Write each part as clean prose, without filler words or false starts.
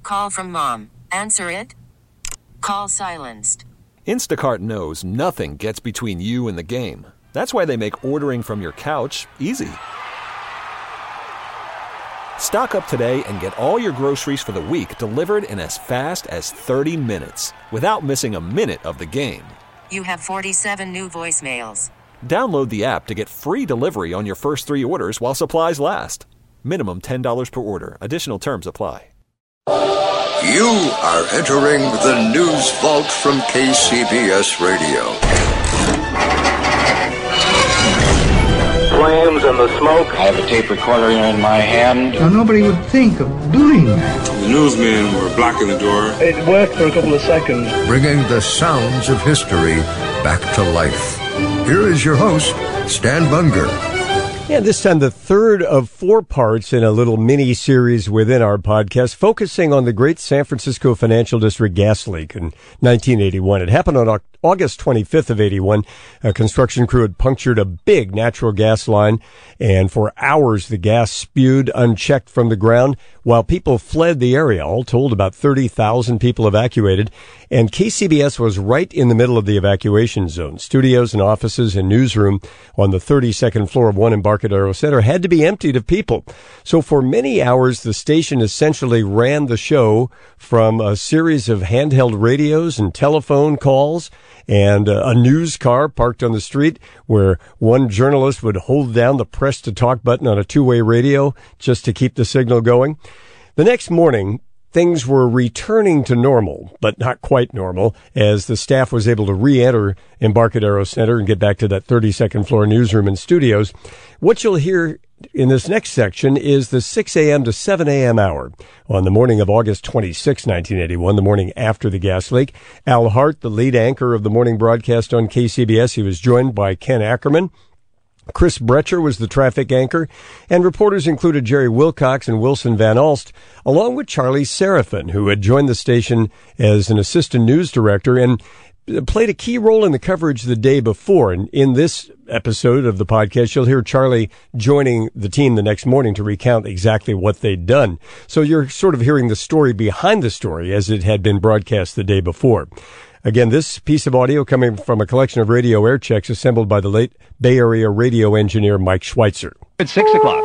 call from mom. Answer it. Call silenced. Instacart knows nothing gets between you and the game. That's why they make ordering from your couch easy. Stock up today and get all your groceries for the week delivered in as fast as 30 minutes without missing a minute of the game. You have 47 new voicemails. Download the app to get free delivery on your first 3 orders while supplies last. Minimum $10 per order. Additional terms apply. You are entering the news vault from KCBS Radio. Flames and the smoke. I have a tape recorder in my hand. Now, nobody would think of doing that. The newsmen were blocking the door. It worked for a couple of seconds. Bringing the sounds of history back to life. Here is your host, Stan Bunger. And this time the third of 4 parts in a little mini-series within our podcast focusing on the great San Francisco Financial District gas leak in 1981. It happened on August 25th of 81. A construction crew had punctured a big natural gas line, and for hours the gas spewed unchecked from the ground while people fled the area. All told, about 30,000 people evacuated, and KCBS was right in the middle of the evacuation zone. Studios and offices and newsroom on the 32nd floor of One Embarcadero Center had to be emptied of people. So for many hours, the station essentially ran the show from a series of handheld radios and telephone calls and a news car parked on the street where one journalist would hold down the press to talk button on a 2-way radio just to keep the signal going. The next morning, things were returning to normal, but not quite normal, as the staff was able to re-enter Embarcadero Center and get back to that 32nd floor newsroom and studios. What you'll hear in this next section is the 6 a.m. to 7 a.m. hour on the morning of August 26, 1981, the morning after the gas leak. Al Hart, the lead anchor of the morning broadcast on KCBS, he was joined by Ken Ackerman. Chris Brecher was the traffic anchor, and reporters included Jerry Wilcox and Wilson Van Alst, along with Charlie Seraphin, who had joined the station as an assistant news director and played a key role in the coverage the day before. And in this episode of the podcast, you'll hear Charlie joining the team the next morning to recount exactly what they'd done. So you're sort of hearing the story behind the story as it had been broadcast the day before. Again, this piece of audio coming from a collection of radio air checks assembled by the late Bay Area radio engineer Mike Schweitzer. It's 6 o'clock.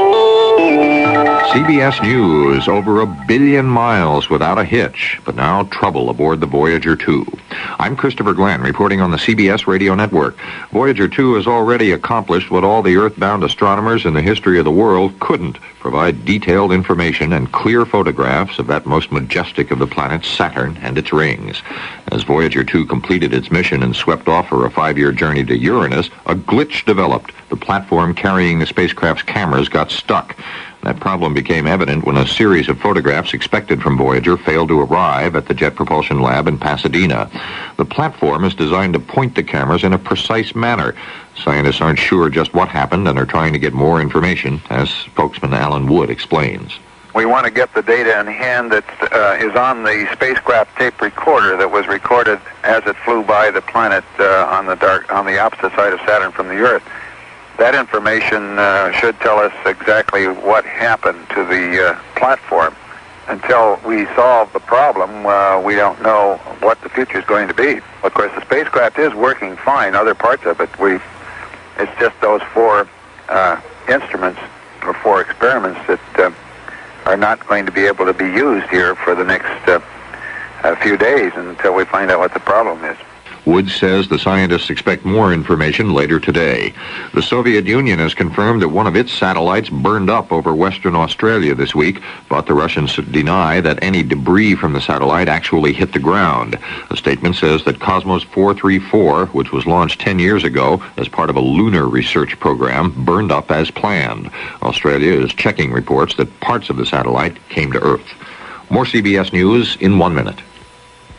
CBS News, over 1 billion miles without a hitch, but now trouble aboard the Voyager 2. I'm Christopher Glenn, reporting on the CBS Radio Network. Voyager 2 has already accomplished what all the earthbound astronomers in the history of the world couldn't: provide detailed information and clear photographs of that most majestic of the planets, Saturn, and its rings. As Voyager 2 completed its mission and swept off for a 5-year journey to Uranus, a glitch developed. The platform carrying the spacecraft's cameras got stuck. That problem became evident when a series of photographs expected from Voyager failed to arrive at the Jet Propulsion Lab in Pasadena. The platform is designed to point the cameras in a precise manner. Scientists aren't sure just what happened and are trying to get more information, as spokesman Alan Wood explains. We want to get the data in hand that is on the spacecraft tape recorder that was recorded as it flew by the planet on the opposite side of Saturn from the Earth. That information should tell us exactly what happened to the platform. Until we solve the problem, we don't know what the future is going to be. Of course, the spacecraft is working fine. Other parts of it, it's just those 4 instruments or 4 experiments that are not going to be able to be used here for the next few days until we find out what the problem is. Wood says the scientists expect more information later today. The Soviet Union has confirmed that one of its satellites burned up over Western Australia this week, but the Russians deny that any debris from the satellite actually hit the ground. The statement says that Cosmos 434, which was launched 10 years ago as part of a lunar research program, burned up as planned. Australia is checking reports that parts of the satellite came to Earth. More CBS News in 1 minute.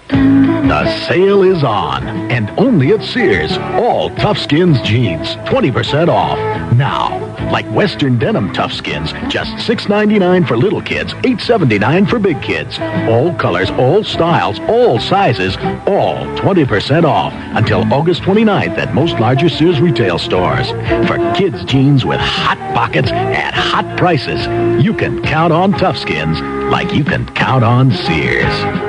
The sale is on, and only at Sears. All Toughskins jeans, 20% off. Now, like Western Denim Toughskins, just $6.99 for little kids, $8.79 for big kids. All colors, all styles, all sizes, all 20% off until August 29th at most larger Sears retail stores. For kids' jeans with hot pockets at hot prices, you can count on Toughskins like you can count on Sears.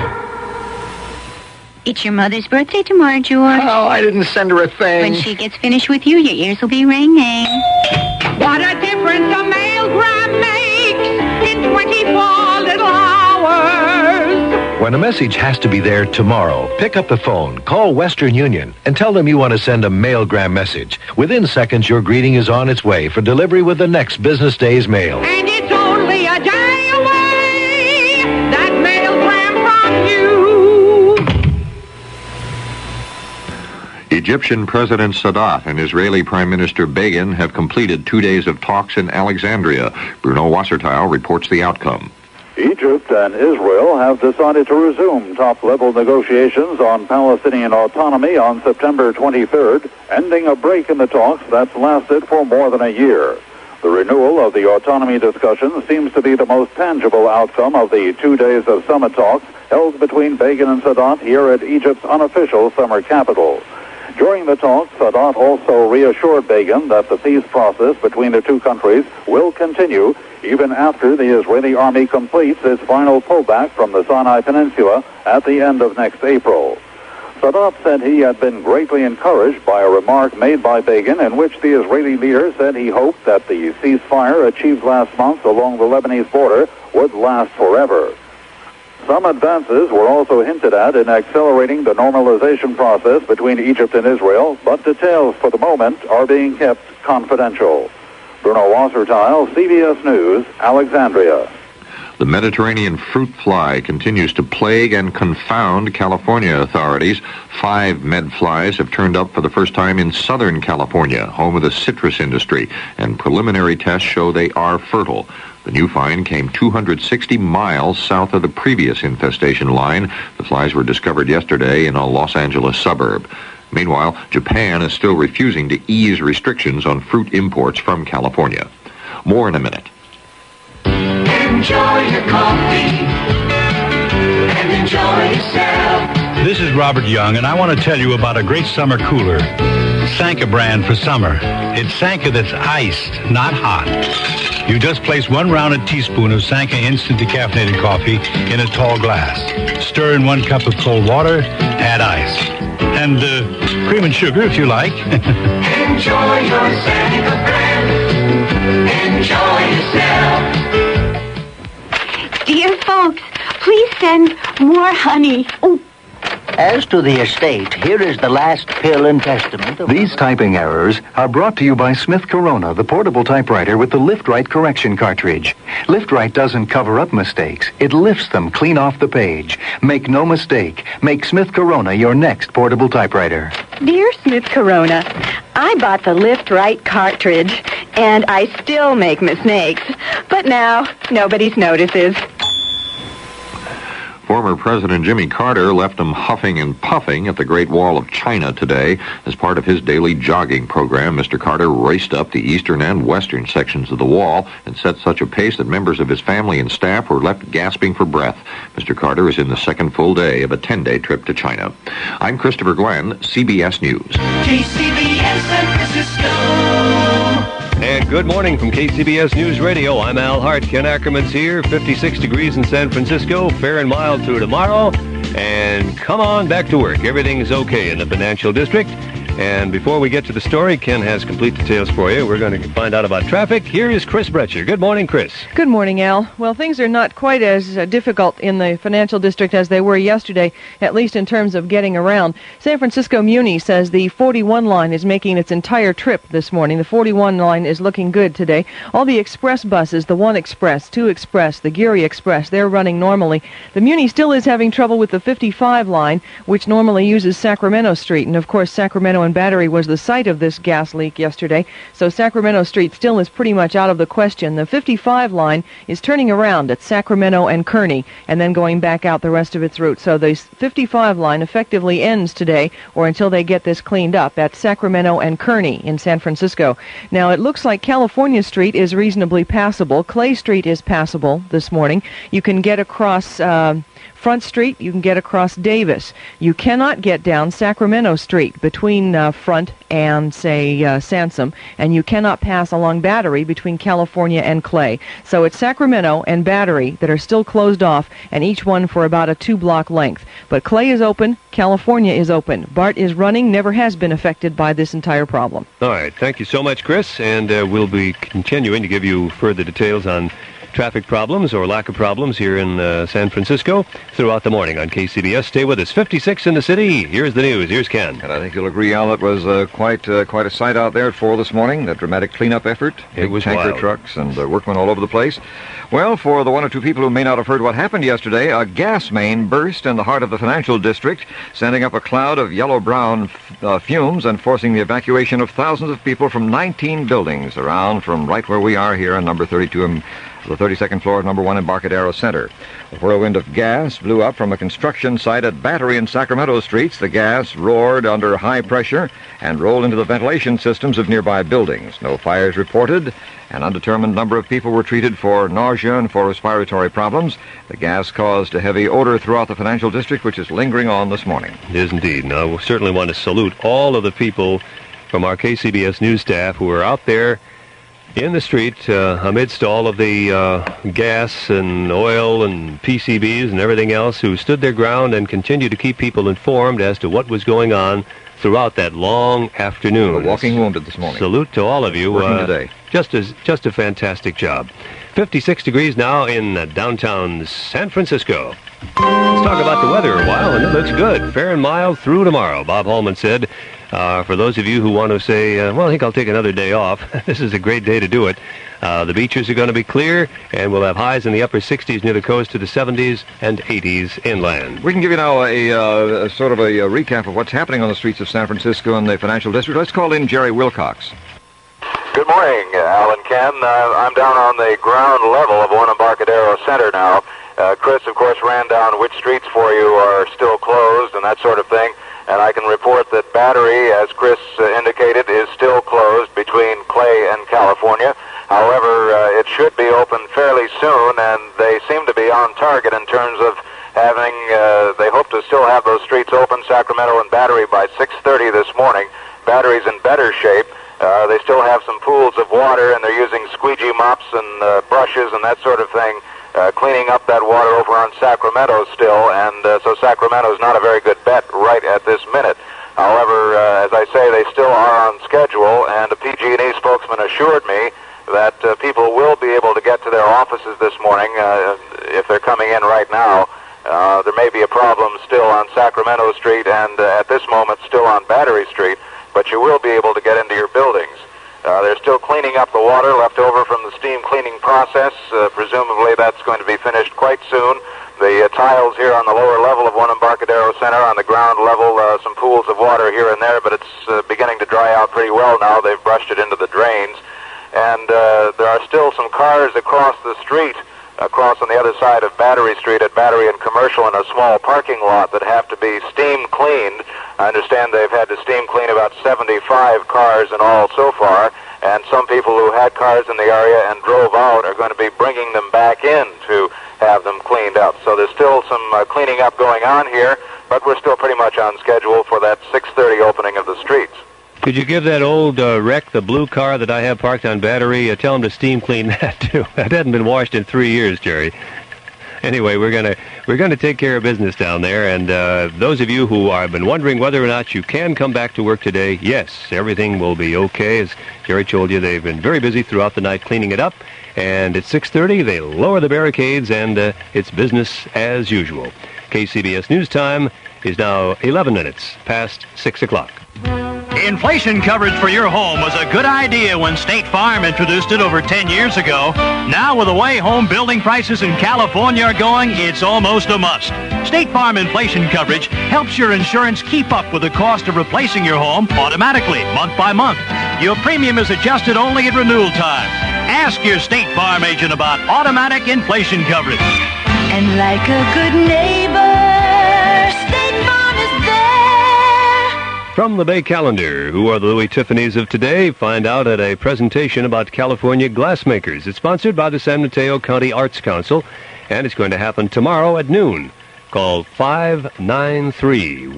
It's your mother's birthday tomorrow, George. Oh, I didn't send her a thing. When she gets finished with you, your ears will be ringing. What a difference a mailgram makes in 24 little hours. When a message has to be there tomorrow, pick up the phone, call Western Union, and tell them you want to send a mailgram message. Within seconds, your greeting is on its way for delivery with the next business day's mail. And it's only a day away, that mailgram from you. Egyptian President Sadat and Israeli Prime Minister Begin have completed 2 days of talks in Alexandria. Bruno Wasserteil reports the outcome. Egypt and Israel have decided to resume top-level negotiations on Palestinian autonomy on September 23rd, ending a break in the talks that's lasted for more than a year. The renewal of the autonomy discussion seems to be the most tangible outcome of the 2 days of summit talks held between Begin and Sadat here at Egypt's unofficial summer capital. During the talks, Sadat also reassured Begin that the peace process between the two countries will continue even after the Israeli army completes its final pullback from the Sinai Peninsula at the end of next April. Sadat said he had been greatly encouraged by a remark made by Begin in which the Israeli leader said he hoped that the ceasefire achieved last month along the Lebanese border would last forever. Some advances were also hinted at in accelerating the normalization process between Egypt and Israel, but details for the moment are being kept confidential. Bruno Wasserteil, CBS News, Alexandria. The Mediterranean fruit fly continues to plague and confound California authorities. 5 medflies have turned up for the first time in Southern California, home of the citrus industry, and preliminary tests show they are fertile. The new find came 260 miles south of the previous infestation line. The flies were discovered yesterday in a Los Angeles suburb. Meanwhile, Japan is still refusing to ease restrictions on fruit imports from California. More in a minute. Enjoy your coffee and enjoy yourself. This is Robert Young, and I want to tell you about a great summer cooler. Sanka brand for summer. It's Sanka that's iced, not hot. You just place 1 rounded teaspoon of Sanka instant decaffeinated coffee in a tall glass. Stir in 1 cup of cold water, add ice. And cream and sugar if you like. Enjoy your Sanka brand. Enjoy yourself. Dear folks, please send more honey. Oh. As to the estate, here is the last pill and testament of... These typing errors are brought to you by Smith Corona, the portable typewriter with the Lift-Right correction cartridge. Lift-Right doesn't cover up mistakes. It lifts them clean off the page. Make no mistake. Make Smith Corona your next portable typewriter. Dear Smith Corona, I bought the Lift-Right cartridge, and I still make mistakes. But now, nobody's notices. Former President Jimmy Carter left him huffing and puffing at the Great Wall of China today. As part of his daily jogging program, Mr. Carter raced up the eastern and western sections of the wall and set such a pace that members of his family and staff were left gasping for breath. Mr. Carter is in the second full day of a 10-day trip to China. I'm Christopher Glenn, CBS News. KCBS San Francisco. And good morning from KCBS News Radio. I'm Al Hart. Ken Ackerman's here. 56 degrees in San Francisco. Fair and mild through tomorrow. And come on back to work. Everything's okay in the financial district. And before we get to the story, Ken has complete details for you. We're going to find out about traffic. Here is Chris Bretcher. Good morning, Chris. Good morning, Al. Well, things are not quite as difficult in the financial district as they were yesterday, at least in terms of getting around. San Francisco Muni says the 41 line is making its entire trip this morning. The 41 line is looking good today. All the express buses, the 1 Express, 2 Express, the Geary Express, they're running normally. The Muni still is having trouble with the 55 line, which normally uses Sacramento Street. And, of course, Sacramento and Battery was the site of this gas leak yesterday, so Sacramento Street still is pretty much out of the question. The 55 line is turning around at Sacramento and Kearney and then going back out the rest of its route. So the 55 line effectively ends today, or until they get this cleaned up, at Sacramento and Kearney in San Francisco. Now, it looks like California Street is reasonably passable. Clay Street is passable this morning. You can get across Front Street, you can get across Davis. You cannot get down Sacramento Street between Front and, say, Sansom, and you cannot pass along Battery between California and Clay. So it's Sacramento and Battery that are still closed off, and each one for about a 2-block length. But Clay is open, California is open. BART is running, never has been affected by this entire problem. All right, thank you so much, Chris, and we'll be continuing to give you further details on traffic problems or lack of problems here in San Francisco throughout the morning on KCBS. Stay with us. 56 in the city. Here's the news. Here's Ken. And I think you'll agree, Al, it was quite a sight out there at 4 this morning, that dramatic cleanup effort. It was tanker wild. Trucks and workmen all over the place. Well, for the one or two people who may not have heard what happened yesterday, a gas main burst in the heart of the financial district, sending up a cloud of yellow-brown fumes and forcing the evacuation of thousands of people from 19 buildings around from right where we are here on number 32 the 32nd floor of number 1 Embarcadero Center. A whirlwind of gas blew up from a construction site at Battery and Sacramento Streets. The gas roared under high pressure and rolled into the ventilation systems of nearby buildings. No fires reported. An undetermined number of people were treated for nausea and for respiratory problems. The gas caused a heavy odor throughout the financial district, which is lingering on this morning. It is indeed. Now, we certainly want to salute all of the people from our KCBS news staff who are out there in the street amidst all of the gas and oil and PCBs and everything else, who stood their ground and continued to keep people informed as to what was going on throughout that long afternoon. A walking wounded this morning. Salute to all of you. Working today. Just a fantastic job. 56 degrees now in downtown San Francisco. Let's talk about the weather a while, and it looks good. Fair and mild through tomorrow, Bob Holman said. For those of you who want to say, well, I think I'll take another day off, this is a great day to do it. The beaches are going to be clear, and we'll have highs in the upper 60s near the coast to the 70s and 80s inland. We can give you now a sort of a recap of what's happening on the streets of San Francisco and the financial district. Let's call in Jerry Wilcox. Good morning, Al and Ken. I'm down on the ground level of 1 Embarcadero Center now. Chris, of course, ran down which streets for you are still closed and that sort of thing. And I can report that Battery, as Chris indicated, is still closed between Clay and California. However, it should be open fairly soon, and they seem to be on target in terms of having, they hope to still have those streets open, Sacramento and Battery, by 6:30 this morning. Battery's in better shape. They still have some pools of water, and they're using squeegee mops and brushes and that sort of thing, cleaning up that water over on Sacramento still, and so Sacramento's not a very good bet right at this minute. However, as I say, they still are on schedule, and a PG&E spokesman assured me that people will be able to get to their offices this morning if they're coming in right now. There may be a problem still on Sacramento Street and at this moment still on Battery Street, but you will be able to get into your buildings. They're still cleaning up the water left over from the steam cleaning process. Presumably that's going to be finished quite soon. The tiles here on the lower level of 1 Embarcadero Center, on the ground level, some pools of water here and there, but it's beginning to dry out pretty well now. They've brushed it into the drains. And there are still some cars across the street, across on the other side of Battery Street at Battery and Commercial in a small parking lot that have to be steam cleaned. I understand they've had to steam clean about 75 cars in all so far, and some people who had cars in the area and drove out are going to be bringing them back in to have them cleaned up. So there's still some cleaning up going on here, but we're still pretty much on schedule for that 6:30 opening of the streets. Could you give that old wreck, the blue car that I have parked on Battery, tell them to steam clean that too? That hasn't been washed in 3 years, Jerry. Anyway, we're gonna take care of business down there, and those of you who have been wondering whether or not you can come back to work today, yes, everything will be okay. As Jerry told you, they've been very busy throughout the night cleaning it up, and at 6:30 they lower the barricades, and it's business as usual. KCBS News Time is now 11 minutes past 6 o'clock. Inflation coverage for your home was a good idea when State Farm introduced it over 10 years ago. Now, with the way home building prices in California are going, it's almost a must. State Farm inflation coverage helps your insurance keep up with the cost of replacing your home automatically, month by month. Your premium is adjusted only at renewal time. Ask your State Farm agent about automatic inflation coverage. And like a good neighbor, State Farm is there. From the Bay Calendar, who are the Louis Tiffany's of today? Find out at a presentation about California glassmakers. It's sponsored by the San Mateo County Arts Council, and it's going to happen tomorrow at noon. Call 593-1816,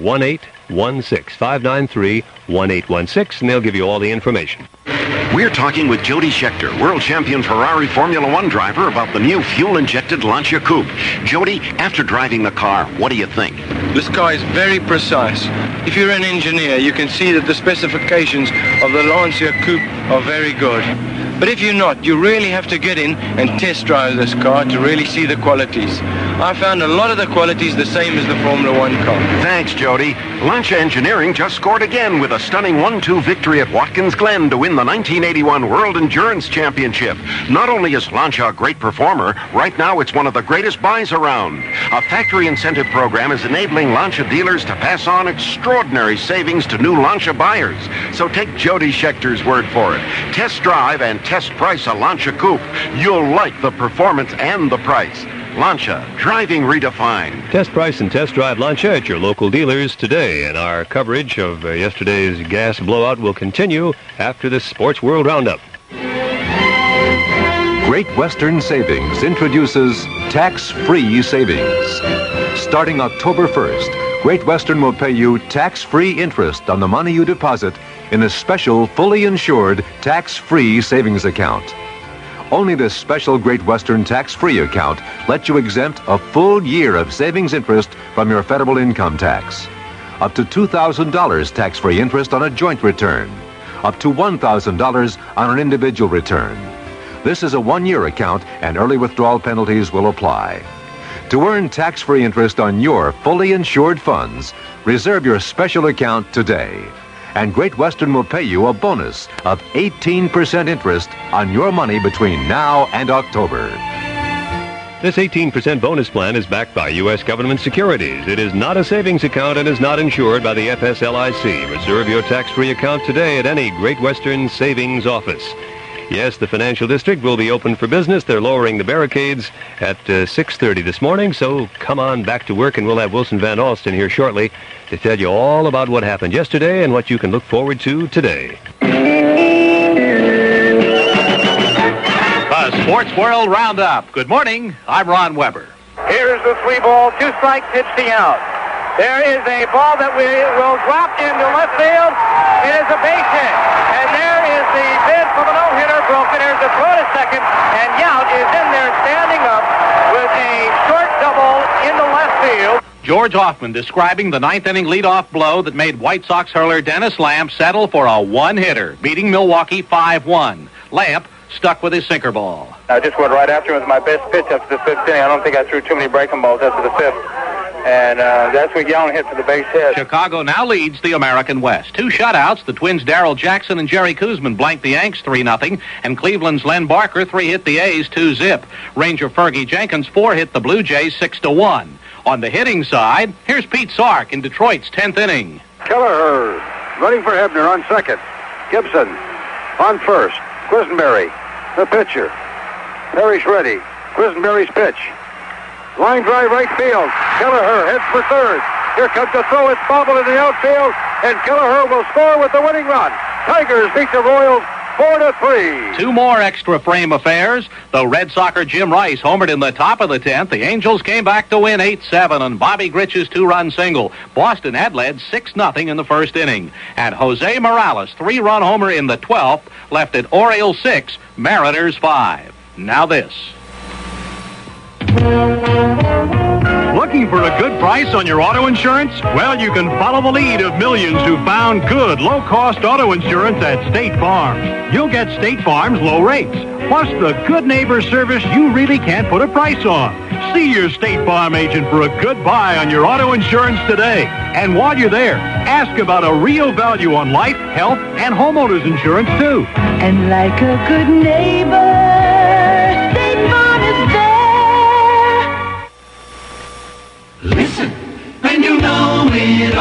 593-1816, and they'll give you all the information. We're talking with Jody Scheckter, world champion Ferrari Formula One driver, about the new fuel-injected Lancia Coupe. Jody, after driving the car, what do you think? This car is very precise. If you're an engineer, you can see that the specifications of the Lancia Coupe are very good. But if you're not, you really have to get in and test drive this car to really see the qualities. I found a lot of the qualities the same as the Formula One car. Thanks, Jody. Lancia Engineering just scored again with a stunning 1-2 victory at Watkins Glen to win the 1981 World Endurance Championship. Not only is Lancia a great performer, right now it's one of the greatest buys around. A factory incentive program is enabling Lancia dealers to pass on extraordinary savings to new Lancia buyers. So take Jody Schechter's word for it. Test drive and test price a Lancia Coupe. You'll like the performance and the price. Lancia, driving redefined. Test price and test drive Lancia at your local dealers today. And our coverage of yesterday's gas blowout will continue after this Sports World Roundup. Great Western Savings introduces tax-free savings. Starting October 1st, Great Western will pay you tax-free interest on the money you deposit in a special, fully insured, tax-free savings account. Only this special Great Western tax-free account lets you exempt a full year of savings interest from your federal income tax. Up to $2,000 tax-free interest on a joint return. Up to $1,000 on an individual return. This is a one-year account, and early withdrawal penalties will apply. To earn tax-free interest on your fully insured funds, reserve your special account today. And Great Western will pay you a bonus of 18% interest on your money between now and October. This 18% bonus plan is backed by U.S. government securities. It is not a savings account and is not insured by the FSLIC. Reserve your tax-free account today at any Great Western savings office. Yes, the financial district will be open for business. They're lowering the barricades at 6:30 this morning, so come on back to work, and we'll have Wilson Van Alsten here shortly to tell you all about what happened yesterday and what you can look forward to today. The Sports World Roundup. Good morning. I'm Ron Weber. Here's the 3-ball, 2-strike pitch to out. There is a ball that will drop into left field. It is a base hit. And there is the bid from a no-hitter broken. There's a throw to second. And Yount is in there standing up with a short double into left field. George Hoffman describing the ninth-inning leadoff blow that made White Sox hurler Dennis Lamp settle for a one-hitter, beating Milwaukee 5-1. Lamp stuck with his sinker ball. I just went right after him with my best pitch after the fifth inning. I don't think I threw too many breaking balls after the fifth. And that's what Yount hit for the base hit. Chicago now leads the American West. 2 shutouts. The Twins' Darrell Jackson and Jerry Koosman blanked the Yanks 3-0. And Cleveland's Len Barker 3-hit the A's 2-zip. Ranger Fergie Jenkins 4-hit the Blue Jays 6-1. On the hitting side, here's Pete Sark in Detroit's 10th inning. Kelleher running for Hebner on second. Gibson on first. Quisenberry, the pitcher. Parrish ready. Quisenberry's pitch. Line drive right field. Kelleher heads for third. Here comes the throw. It's bobbled in the outfield, and Kelleher will score with the winning run. Tigers beat the Royals 4-3. 2 more extra frame affairs. The Red Sox Jim Rice homered in the top of the 10th. The Angels came back to win 8-7 on Bobby Gritch's 2-run single. Boston had led 6-0 in the first inning. And Jose Morales' 3-run homer in the 12th left it Orioles 6, Mariners 5. Now this. Looking for a good price on your auto insurance? Well, you can follow the lead of millions who found good, low-cost auto insurance at State Farm. You'll get State Farm's low rates, plus the good neighbor service you really can't put a price on. See your State Farm agent for a good buy on your auto insurance today. And while you're there, ask about a real value on life, health, and homeowners insurance, too. And like a good neighbor, State Farm is there. Listen, and you know it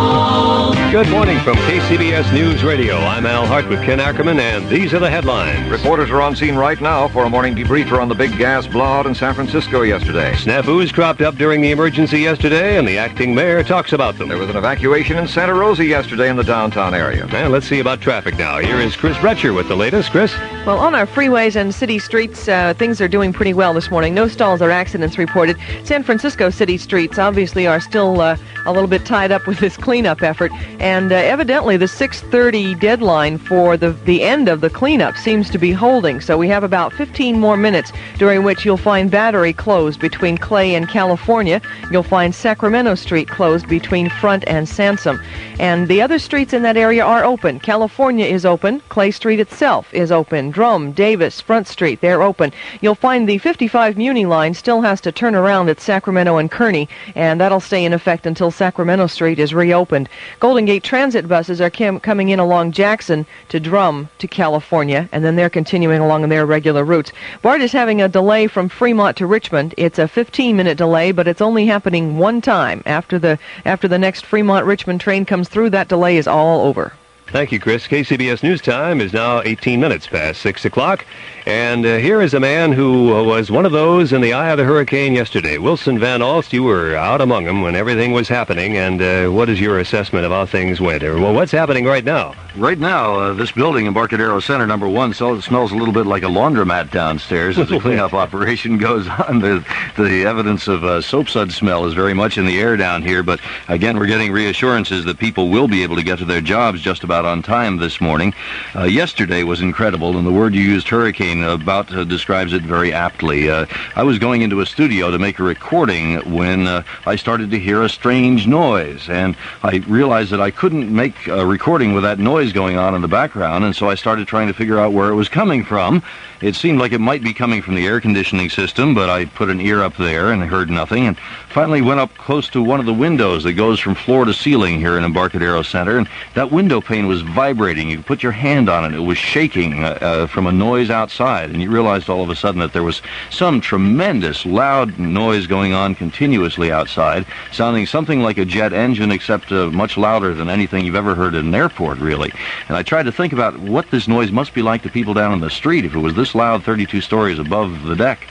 all. Good morning from KCBS News Radio. I'm Al Hart with Ken Ackerman, and these are the headlines. Reporters are on scene right now for a morning debriefer on the big gas blowout in San Francisco yesterday. Snafus cropped up during the emergency yesterday, and the acting mayor talks about them. There was an evacuation in Santa Rosa yesterday in the downtown area. And let's see about traffic now. Here is Chris Bretcher with the latest. Chris? Well, on our freeways and city streets, things are doing pretty well this morning. No stalls or accidents reported. San Francisco city streets obviously are still a little bit tied up with this cleanup effort. And evidently the 6:30 deadline for the end of the cleanup seems to be holding. So we have about 15 more minutes during which you'll find Battery closed between Clay and California. You'll find Sacramento Street closed between Front and Sansom. And the other streets in that area are open. California is open. Clay Street itself is open. Drum, Davis, Front Street, they're open. You'll find the 55 Muni line still has to turn around at Sacramento and Kearney, and that'll stay in effect until Sacramento Street is reopened. Golden Gate Transit buses are coming in along Jackson to Drum to California, and then they're continuing along their regular routes. BART is having a delay from Fremont to Richmond. It's a 15-minute delay, but it's only happening one time. After the next Fremont-Richmond train comes through, that delay is all over. Thank you, Chris. KCBS News Time is now 18 minutes past 6 o'clock. And here is a man who was one of those in the eye of the hurricane yesterday. Wilson Van Alst, you were out among them when everything was happening. And what is your assessment of how things went? Well, what's happening right now? Right now, this building, Embarcadero Center, number 1, smells a little bit like a laundromat downstairs as the cleanup operation goes on. The evidence of soap sud smell is very much in the air down here. But again, we're getting reassurances that people will be able to get to their jobs just about on time this morning. Yesterday was incredible, and the word you used, hurricane, describes it very aptly. I was going into a studio to make a recording when I started to hear a strange noise, and I realized that I couldn't make a recording with that noise going on in the background, and so I started trying to figure out where it was coming from. It seemed like it might be coming from the air conditioning system, but I put an ear up there and heard nothing, and finally went up close to one of the windows that goes from floor to ceiling here in Embarcadero Center, and that window pane was vibrating. You could put your hand on it. It was shaking from a noise outside, and you realized all of a sudden that there was some tremendous loud noise going on continuously outside, sounding something like a jet engine, except much louder than anything you've ever heard at an airport, really. And I tried to think about what this noise must be like to people down on the street if it was this loud 32 stories above the deck.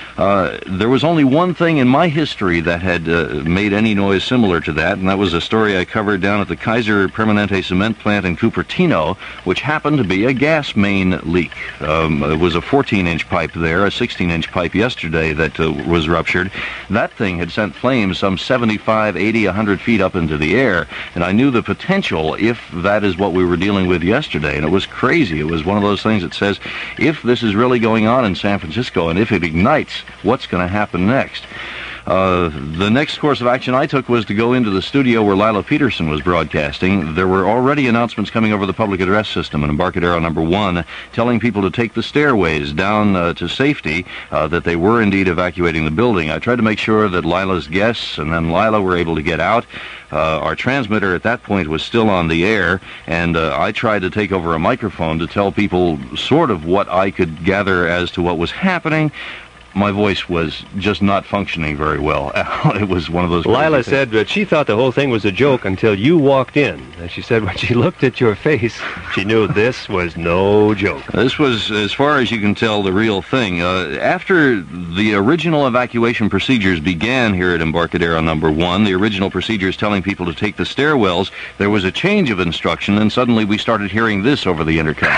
There was only one thing in my history that had made any noise similar to that, and that was a story I covered down at the Kaiser Permanente cement plant in Cupertino, which happened to be a gas main leak. It was a 14-inch pipe there, a 16-inch pipe yesterday that was ruptured. That thing had sent flames some 75, 80, 100 feet up into the air, and I knew the potential if that is what we were dealing with yesterday, and it was crazy. It was one of those things that says, if this is really going on in San Francisco, and if it ignites, what's going to happen next? The next course of action I took was to go into the studio where Lila Peterson was broadcasting. There were already announcements coming over the public address system in Embarcadero number 1 telling people to take the stairways down to safety, that they were indeed evacuating the building. I tried to make sure that Lila's guests and then Lila were able to get out. Our transmitter at that point was still on the air, and I tried to take over a microphone to tell people sort of what I could gather as to what was happening. My voice was just not functioning very well. It was one of those... Lila said that she thought the whole thing was a joke until you walked in. And she said when she looked at your face, she knew this was no joke. This was, as far as you can tell, the real thing. After the original evacuation procedures began here at Embarcadero number 1, the original procedures telling people to take the stairwells, there was a change of instruction, and suddenly we started hearing this over the intercom.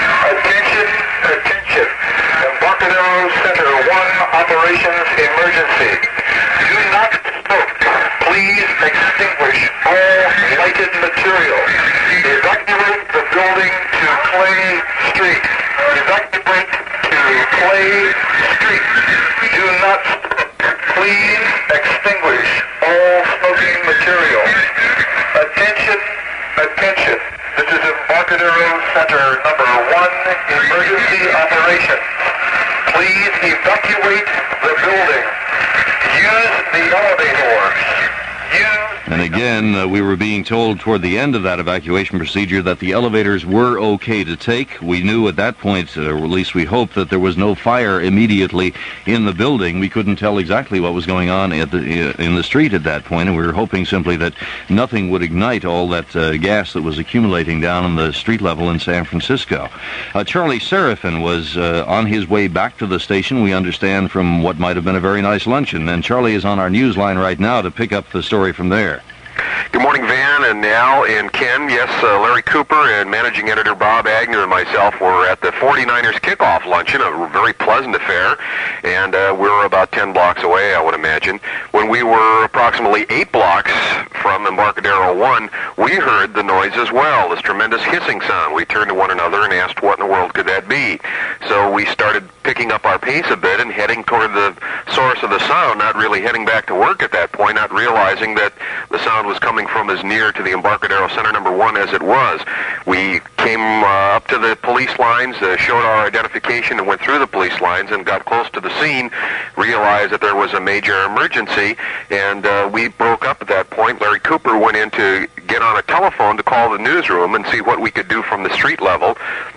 Attention, Embarcadero Center 1 operations emergency. Do not smoke. Please extinguish all lighted material. Evacuate the building to Clay Street. Evacuate to Clay Street. Do not smoke. Please extinguish all smoking material. Attention, attention. This is Embarcadero Center number 1 emergency operation. Please evacuate the building. use the elevators. And again, we were being told toward the end of that evacuation procedure that the elevators were okay to take. We knew at that point, or at least we hoped, that there was no fire immediately in the building. We couldn't tell exactly what was going on in the street at that point, and we were hoping simply that nothing would ignite all that gas that was accumulating down on the street level in San Francisco. Charlie Seraphin was on his way back to the station, we understand, from what might have been a very nice luncheon. And Charlie is on our news line right now to pick up the story from there. Good morning, Van and Al and Ken. Yes, Larry Cooper and managing editor Bob Agnew and myself were at the 49ers kickoff luncheon, a very pleasant affair, and we were about 10 blocks away, I would imagine. When we were approximately 8 blocks from Embarcadero 1, we heard the noise as well, this tremendous hissing sound. We turned to one another and asked what in the world could that be. So we started picking up our pace a bit and heading toward the source of the sound, not really heading back to work at that point, not realizing that the sound was coming from as near to the Embarcadero Center number 1 as it was. We came up to the police lines, showed our identification and went through the police lines and got close to the scene, realized that there was a major emergency, and we broke up at that point. Larry Cooper went in to get on a telephone to call the newsroom and see what we could do from the street level.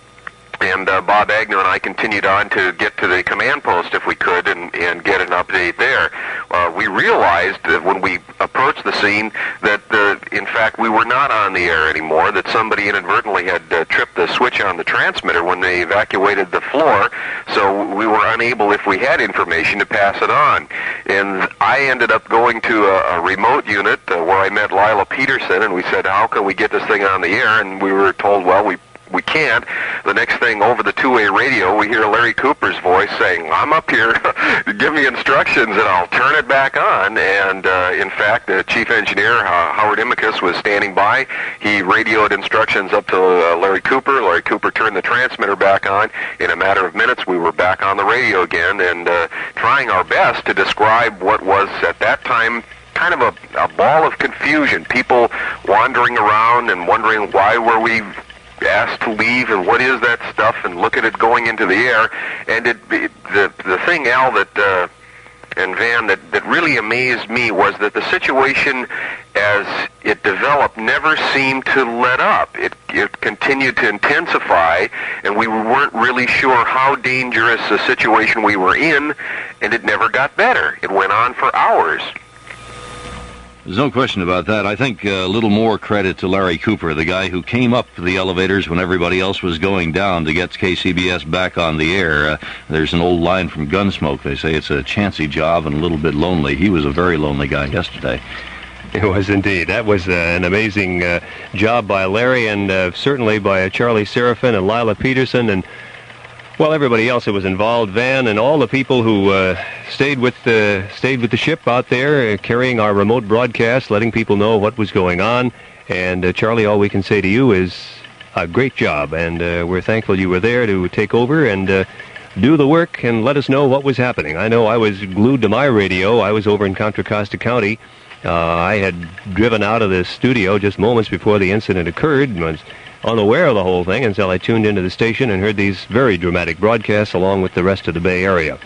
And Bob Agnew and I continued on to get to the command post if we could and get an update there. We realized that when we approached the scene that, in fact, we were not on the air anymore, that somebody inadvertently had tripped the switch on the transmitter when they evacuated the floor, so we were unable, if we had information, to pass it on. And I ended up going to a remote unit where I met Lila Peterson, and we said, how can we get this thing on the air? And we were told, well, we can't. The next thing, over the two-way radio, we hear Larry Cooper's voice saying, I'm up here, give me instructions and I'll turn it back on. And in fact, the chief engineer, Howard Imicus, was standing by. He radioed instructions up to Larry Cooper. Larry Cooper turned the transmitter back on. In a matter of minutes, we were back on the radio again and trying our best to describe what was, at that time, kind of a ball of confusion. People wandering around and wondering why were we asked to leave and what is that stuff, and look at it going into the air. And the thing, Al, that and Van, that really amazed me was that the situation as it developed never seemed to let up. It continued to intensify, and we weren't really sure how dangerous the situation we were in, and it never got better. It went on for hours. There's no question about that. I think a little more credit to Larry Cooper, the guy who came up the elevators when everybody else was going down to get KCBS back on the air. There's an old line from Gunsmoke. They say it's a chancy job and a little bit lonely. He was a very lonely guy yesterday. It was indeed. That was an amazing job by Larry, and certainly by Charlie Seraphin and Lila Peterson and, well, everybody else that was involved, Van, and all the people who stayed with the ship out there, carrying our remote broadcast, letting people know what was going on. And Charlie, all we can say to you is a great job, and we're thankful you were there to take over and do the work and let us know what was happening. I know I was glued to my radio. I was over in Contra Costa County. I had driven out of the studio just moments before the incident occurred and was unaware of the whole thing until I tuned into the station and heard these very dramatic broadcasts along with the rest of the Bay Area.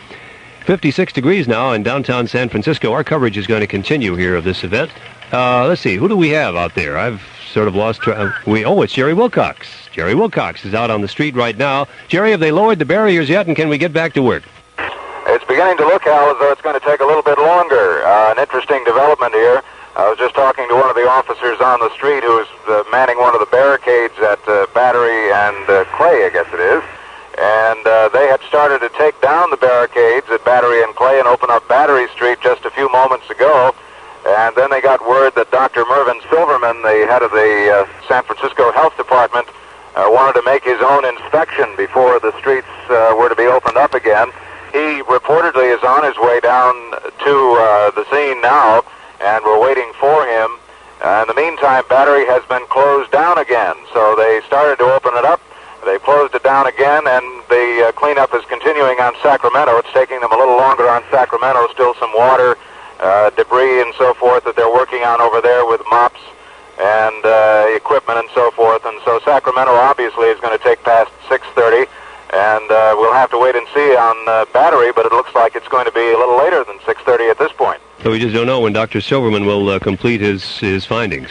56 degrees now in downtown San Francisco. Our coverage is going to continue here of this event. Let's see, who do we have out there? I've sort of lost track. It's Jerry Wilcox. Jerry Wilcox is out on the street right now. Jerry, have they lowered the barriers yet, and can we get back to work? It's beginning to look, Al, as though it's going to take a little bit longer. An interesting development here. I was just talking to one of the officers on the street who was manning one of the barricades at Battery and Clay, I guess it is. And they had started to take down the barricades at Battery and Clay and open up Battery Street just a few moments ago. And then they got word that Dr. Mervyn Silverman, the head of the San Francisco Health Department, wanted to make his own inspection before the streets were to be opened up again. He reportedly is on his way down to the scene now, and we're waiting for him. In the meantime, Battery has been closed down again, so they started to open it up. They closed it down again, and the cleanup is continuing on Sacramento. It's taking them a little longer on Sacramento. Still some water, debris, and so forth that they're working on over there with mops and equipment and so forth. And so Sacramento obviously is going to take past 6:30. and we'll have to wait and see on Battery, but it looks like it's going to be a little later than 6:30 at this point. So we just don't know when Dr. Silverman will complete his findings.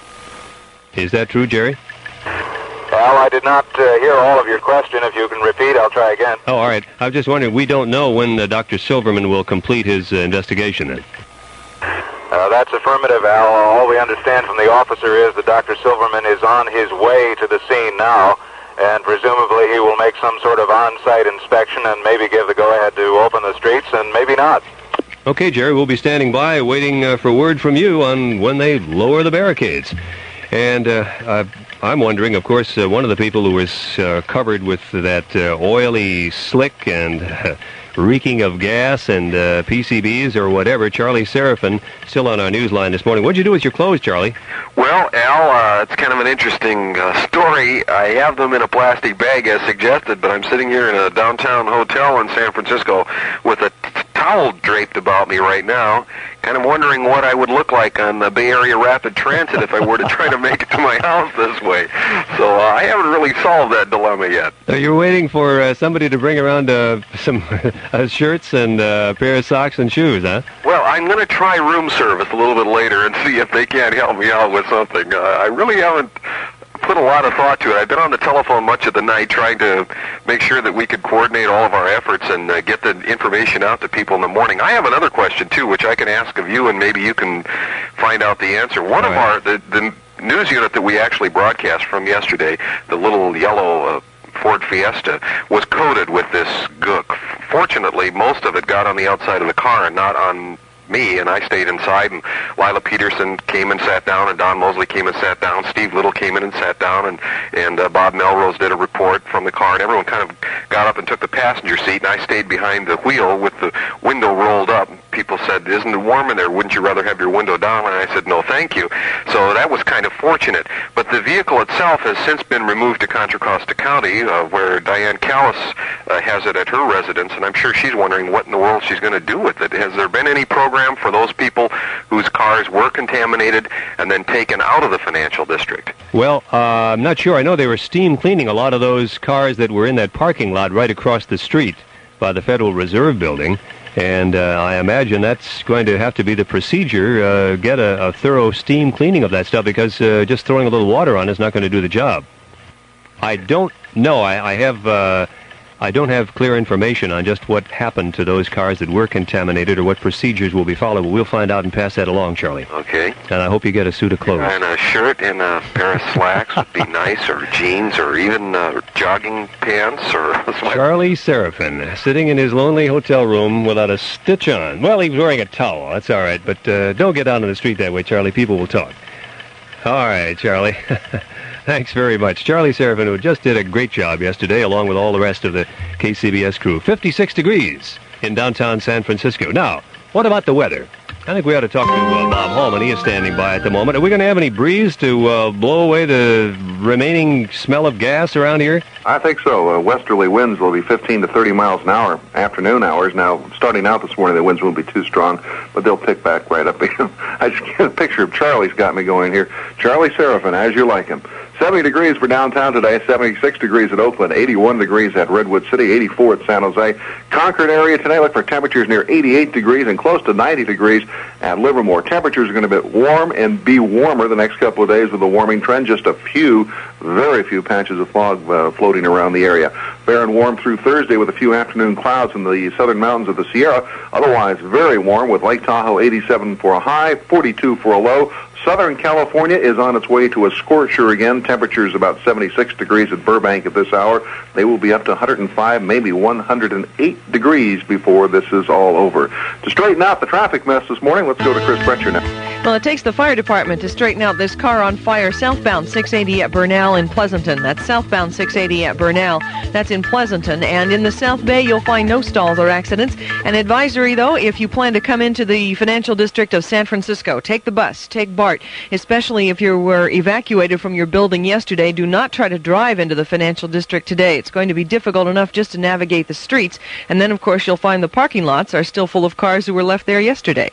Is that true, Jerry? Al, I did not hear all of your question. If you can repeat, I'll try again. Oh, all right. I was just wondering, we don't know when Dr. Silverman will complete his investigation then. That's affirmative, Al. All we understand from the officer is that Dr. Silverman is on his way to the scene now, and presumably he will make some sort of on-site inspection and maybe give the go-ahead to open the streets, and maybe not. Okay, Jerry, we'll be standing by waiting for word from you on when they lower the barricades. And I'm wondering, of course, one of the people who was covered with that oily slick and reeking of gas and PCBs or whatever, Charlie Seraphin, still on our news line this morning. What'd you do with your clothes, Charlie? Well, Al, it's kind of an interesting story. I have them in a plastic bag as suggested, but I'm sitting here in a downtown hotel in San Francisco with a towel draped about me right now, and I'm wondering what I would look like on the Bay Area Rapid Transit if I were to try to make it to my house this way. So I haven't really solved that dilemma yet. You're waiting for somebody to bring around some shirts and a pair of socks and shoes, huh? Well, I'm going to try room service a little bit later and see if they can't help me out with something. I really haven't put a lot of thought to it. I've been on the telephone much of the night trying to make sure that we could coordinate all of our efforts and get the information out to people in the morning. I have another question, too, which I can ask of you, and maybe you can find out the answer. One of our, the news unit that we actually broadcast from yesterday, the little yellow Ford Fiesta, was coated with this gook. Fortunately, most of it got on the outside of the car and not on me, and I stayed inside, and Lila Peterson came and sat down, and Don Mosley came and sat down, Steve Little came in and sat down, and Bob Melrose did a report from the car, and everyone kind of got up and took the passenger seat, and I stayed behind the wheel with the window rolled up. People said, "Isn't it warm in there? Wouldn't you rather have your window down?" And I said, "No, thank you." So that was kind of fortunate. But the vehicle itself has since been removed to Contra Costa County, where Diane Callis has it at her residence, and I'm sure she's wondering what in the world she's going to do with it. Has there been any program for those people whose cars were contaminated and then taken out of the financial district? Well, I'm not sure. I know they were steam cleaning a lot of those cars that were in that parking lot right across the street by the Federal Reserve Building. And I imagine that's going to have to be the procedure, get a thorough steam cleaning of that stuff, because just throwing a little water on is not going to do the job. I don't know. I don't have clear information on just what happened to those cars that were contaminated or what procedures will be followed, but we'll find out and pass that along, Charlie. Okay. And I hope you get a suit of clothes. And a shirt and a pair of slacks would be nice, or jeans, or even jogging pants, or Charlie Seraphin, sitting in his lonely hotel room without a stitch on. Well, he was wearing a towel. That's all right, but don't get out on the street that way, Charlie. People will talk. All right, Charlie. Thanks very much. Charlie Seraphin, who just did a great job yesterday, along with all the rest of the KCBS crew. 56 degrees in downtown San Francisco. Now, what about the weather? I think we ought to talk to Bob Hallman. He is standing by at the moment. Are we going to have any breeze to blow away the remaining smell of gas around here? I think so. Westerly winds will be 15 to 30 miles an hour, afternoon hours. Now, starting out this morning, the winds won't be too strong, but they'll pick back right up. I just get a picture of Charlie's got me going here. Charlie Seraphin, as you like him. 70 degrees for downtown today, 76 degrees at Oakland, 81 degrees at Redwood City, 84 at San Jose. Concord area today, look for temperatures near 88 degrees and close to 90 degrees at Livermore. Temperatures are going to be warm and be warmer the next couple of days with a warming trend. Just a few, very few patches of fog floating around the area. Fair and warm through Thursday with a few afternoon clouds in the southern mountains of the Sierra. Otherwise, very warm with Lake Tahoe 87 for a high, 42 for a low. Southern California is on its way to a scorcher again. Temperatures about 76 degrees at Burbank at this hour. They will be up to 105, maybe 108 degrees before this is all over. To straighten out the traffic mess this morning, let's go to Chris Bretcher now. Well, it takes the fire department to straighten out this car on fire southbound 680 at Bernal in Pleasanton. That's southbound 680 at Bernal. That's in Pleasanton. And in the South Bay, you'll find no stalls or accidents. An advisory, though, if you plan to come into the financial district of San Francisco, take the bus, take BART. Especially if you were evacuated from your building yesterday, do not try to drive into the financial district today. It's going to be difficult enough just to navigate the streets. And then, of course, you'll find the parking lots are still full of cars who were left there yesterday.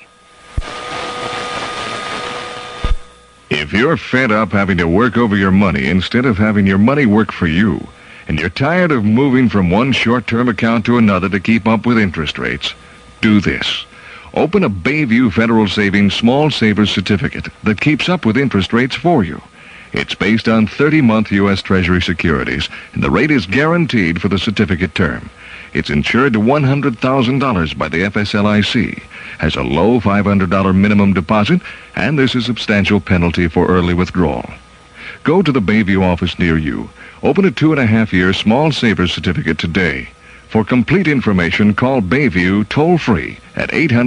If you're fed up having to work over your money instead of having your money work for you, and you're tired of moving from one short-term account to another to keep up with interest rates, do this. Open a Bayview Federal Savings Small Savers Certificate that keeps up with interest rates for you. It's based on 30-month U.S. Treasury securities, and the rate is guaranteed for the certificate term. It's insured to $100,000 by the FSLIC, has a low $500 minimum deposit, and there's a substantial penalty for early withdrawal. Go to the Bayview office near you. Open a 2.5-year Small Savers Certificate today. For complete information, call Bayview toll-free at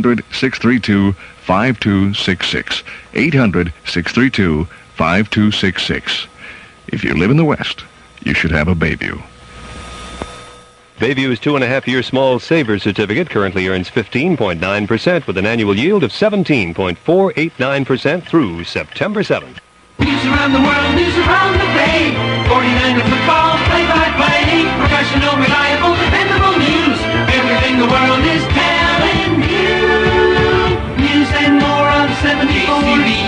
800-632-5266. 800-632-5266. If you live in the West, you should have a Bayview. Bayview's 2.5-year Small Savers Certificate currently earns 15.9% with an annual yield of 17.489% through September 7th. News around the world, news around the bay. 49er football, play-by-play. Professional, reliable, dependable news. Everything the world is telling you. News and more on 74.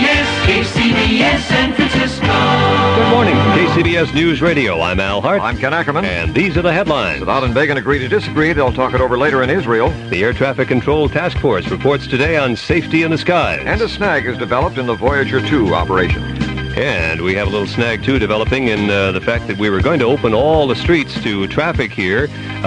KCBS San Francisco. Good morning from KCBS News Radio. I'm Al Hart. I'm Ken Ackerman. And these are the headlines. Sadat and Begin agree to disagree. They'll talk it over later in Israel. The Air Traffic Control Task Force reports today on safety in the skies. And a snag is developed in the Voyager 2 operation. And we have a little snag, too, developing in the fact that we were going to open all the streets to traffic here.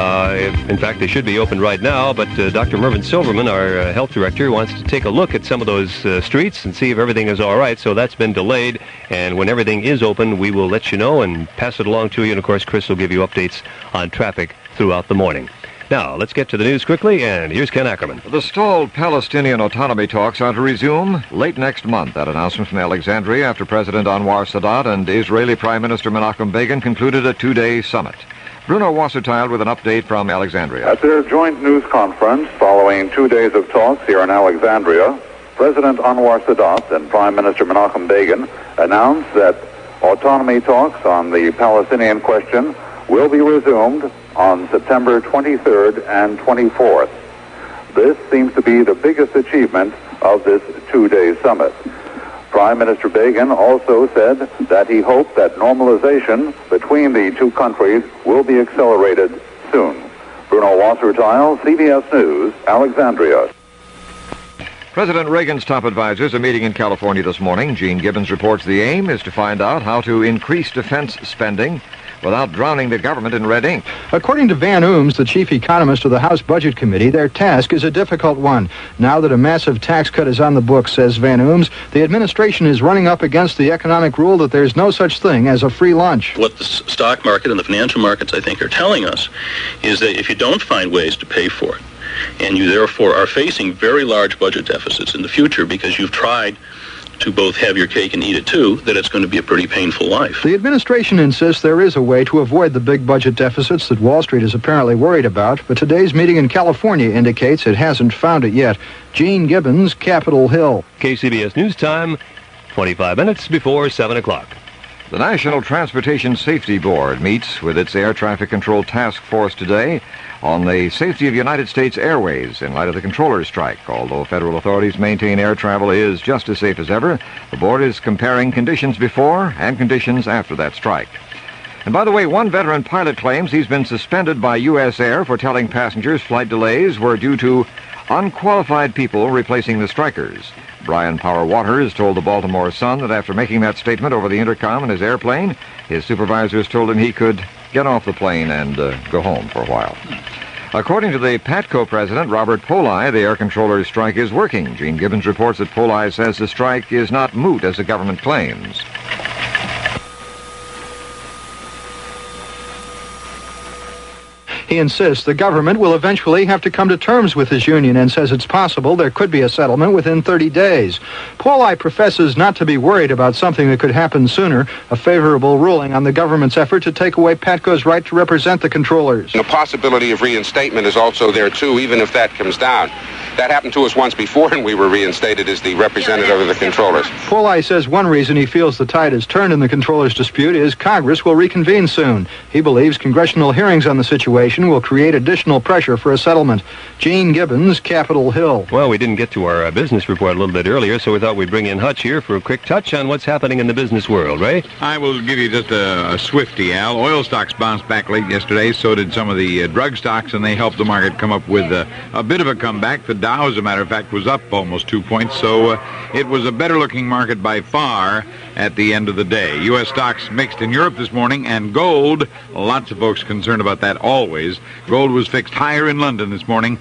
In fact, they should be open right now, but Dr. Mervyn Silverman, our health director, wants to take a look at some of those streets and see if everything is all right. So that's been delayed, and when everything is open, we will let you know and pass it along to you. And, of course, Chris will give you updates on traffic throughout the morning. Now, let's get to the news quickly, and here's Ken Ackerman. The stalled Palestinian autonomy talks are to resume late next month. That announcement from Alexandria after President Anwar Sadat and Israeli Prime Minister Menachem Begin concluded a two-day summit. Bruno Wasserteil with an update from Alexandria. At their joint news conference following 2 days of talks here in Alexandria, President Anwar Sadat and Prime Minister Menachem Begin announced that autonomy talks on the Palestinian question will be resumed on September 23rd and 24th. This seems to be the biggest achievement of this two-day summit. Prime Minister Begin also said that he hoped that normalization between the two countries will be accelerated soon. Bruno Wasserteil, CBS News, Alexandria. President Reagan's top advisors are meeting in California this morning. Gene Gibbons reports the aim is to find out how to increase defense spending without drowning the government in red ink. According to Van Ooms, the chief economist of the House Budget Committee, their task is a difficult one. Now that a massive tax cut is on the books, says Van Ooms, the administration is running up against the economic rule that there's no such thing as a free lunch. What the stock market and the financial markets, I think, are telling us is that if you don't find ways to pay for it, and you therefore are facing very large budget deficits in the future because you've tried to both have your cake and eat it too, that it's going to be a pretty painful life. The administration insists there is a way to avoid the big budget deficits that Wall Street is apparently worried about, but today's meeting in California indicates it hasn't found it yet. Gene Gibbons, Capitol Hill. KCBS News Time, 25 minutes before 7 o'clock. The National Transportation Safety Board meets with its Air Traffic Control Task Force today on the safety of United States Airways in light of the controllers' strike. Although federal authorities maintain air travel is just as safe as ever, the board is comparing conditions before and conditions after that strike. And by the way, one veteran pilot claims he's been suspended by U.S. Air for telling passengers flight delays were due to unqualified people replacing the strikers. Brian Power Waters told the Baltimore Sun that after making that statement over the intercom in his airplane, his supervisors told him he could get off the plane and go home for a while. According to the PATCO president, Robert Poli, the air controller's strike is working. Gene Gibbons reports that Poli says the strike is not moot as the government claims. He insists the government will eventually have to come to terms with his union and says it's possible there could be a settlement within 30 days. Poli professes not to be worried about something that could happen sooner, a favorable ruling on the government's effort to take away PATCO's right to represent the controllers. The possibility of reinstatement is also there, too, even if that comes down. That happened to us once before, and we were reinstated as the representative of the controllers. Poli says one reason he feels the tide has turned in the controllers' dispute is Congress will reconvene soon. He believes congressional hearings on the situation situation will create additional pressure for a settlement. Gene Gibbons, Capitol Hill. Well, we didn't get to our business report a little bit earlier, so we thought we'd bring in Hutch here for a quick touch on what's happening in the business world, Ray? I will give you just a swifty, Al. Oil stocks bounced back late yesterday, so did some of the drug stocks, and they helped the market come up with a bit of a comeback. The Dow, as a matter of fact, was up almost 2 points, so it was a better-looking market by far at the end of the day. U.S. stocks mixed in Europe this morning, and gold, lots of folks concerned about that always. Gold was fixed higher in London this morning,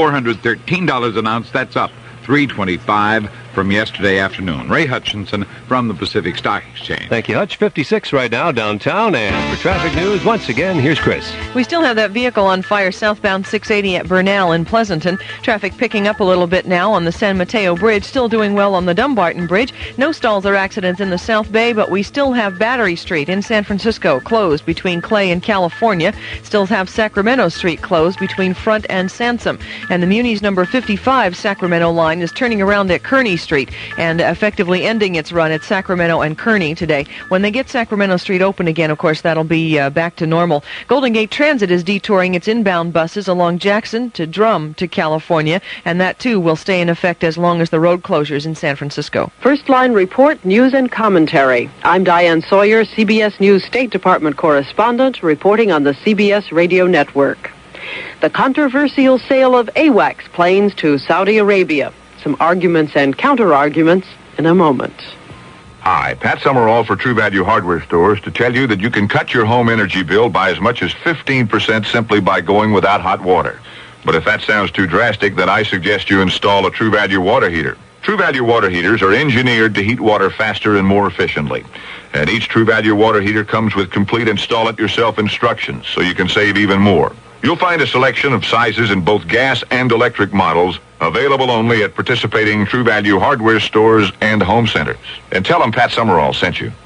$413 an ounce. That's up $3.25 from yesterday afternoon. Ray Hutchinson from the Pacific Stock Exchange. Thank you, Hutch. 56 right now downtown. And for traffic news, once again, here's Chris. We still have that vehicle on fire southbound 680 at Bernal in Pleasanton. Traffic picking up a little bit now on the San Mateo Bridge. Still doing well on the Dumbarton Bridge. No stalls or accidents in the South Bay, but we still have Battery Street in San Francisco closed between Clay and California. Still have Sacramento Street closed between Front and Sansom. And the Muni's number 55 Sacramento line is turning around at Kearny Street and effectively ending its run at Sacramento and Kearny today. When they get Sacramento Street open again, of course, that'll be back to normal. Golden Gate Transit is detouring its inbound buses along Jackson to Drum to California, and that, too, will stay in effect as long as the road closures in San Francisco. First Line Report, News and Commentary. I'm Diane Sawyer, CBS News State Department correspondent, reporting on the CBS Radio Network. The controversial sale of AWACS planes to Saudi Arabia. Some arguments and counter-arguments in a moment. Hi, Pat Summerall for True Value Hardware Stores to tell you that you can cut your home energy bill by as much as 15% simply by going without hot water. But if that sounds too drastic, then I suggest you install a True Value water heater. True Value water heaters are engineered to heat water faster and more efficiently. And each True Value water heater comes with complete install-it-yourself instructions, so you can save even more. You'll find a selection of sizes in both gas and electric models available only at participating True Value hardware stores and home centers. And tell them Pat Summerall sent you.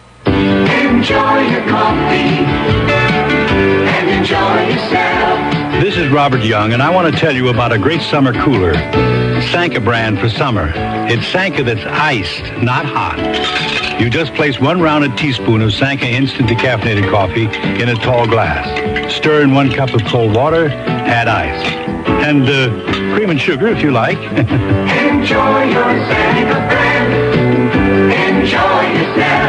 Enjoy your coffee and enjoy yourself. This is Robert Young, and I want to tell you about a great summer cooler. Sanka brand for summer. It's Sanka that's iced, not hot. You just place 1 rounded teaspoon of Sanka instant decaffeinated coffee in a tall glass. Stir in 1 cup of cold water, add ice. And cream and sugar if you like. Enjoy your Sanka brand. Enjoy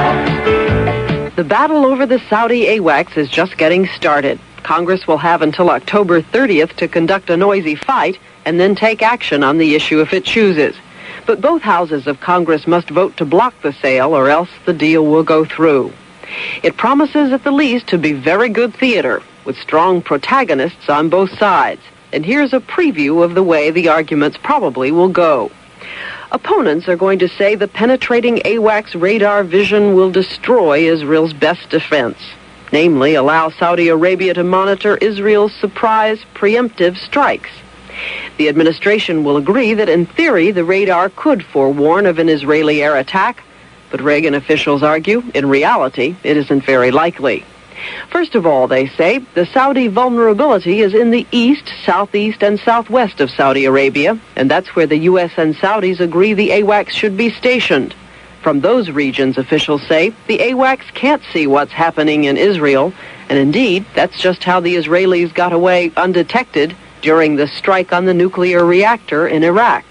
yourself. The battle over the Saudi AWACS is just getting started. Congress will have until October 30th to conduct a noisy fight and then take action on the issue if it chooses. But both houses of Congress must vote to block the sale or else the deal will go through. It promises at the least to be very good theater with strong protagonists on both sides. And here's a preview of the way the arguments probably will go. Opponents are going to say the penetrating AWACS radar vision will destroy Israel's best defense, namely allow Saudi Arabia to monitor Israel's surprise preemptive strikes. The administration will agree that in theory the radar could forewarn of an Israeli air attack, but Reagan officials argue in reality it isn't very likely. First of all, they say, the Saudi vulnerability is in the east, southeast, and southwest of Saudi Arabia, and that's where the U.S. and Saudis agree the AWACS should be stationed. From those regions, officials say, the AWACS can't see what's happening in Israel, and indeed, that's just how the Israelis got away undetected during the strike on the nuclear reactor in Iraq.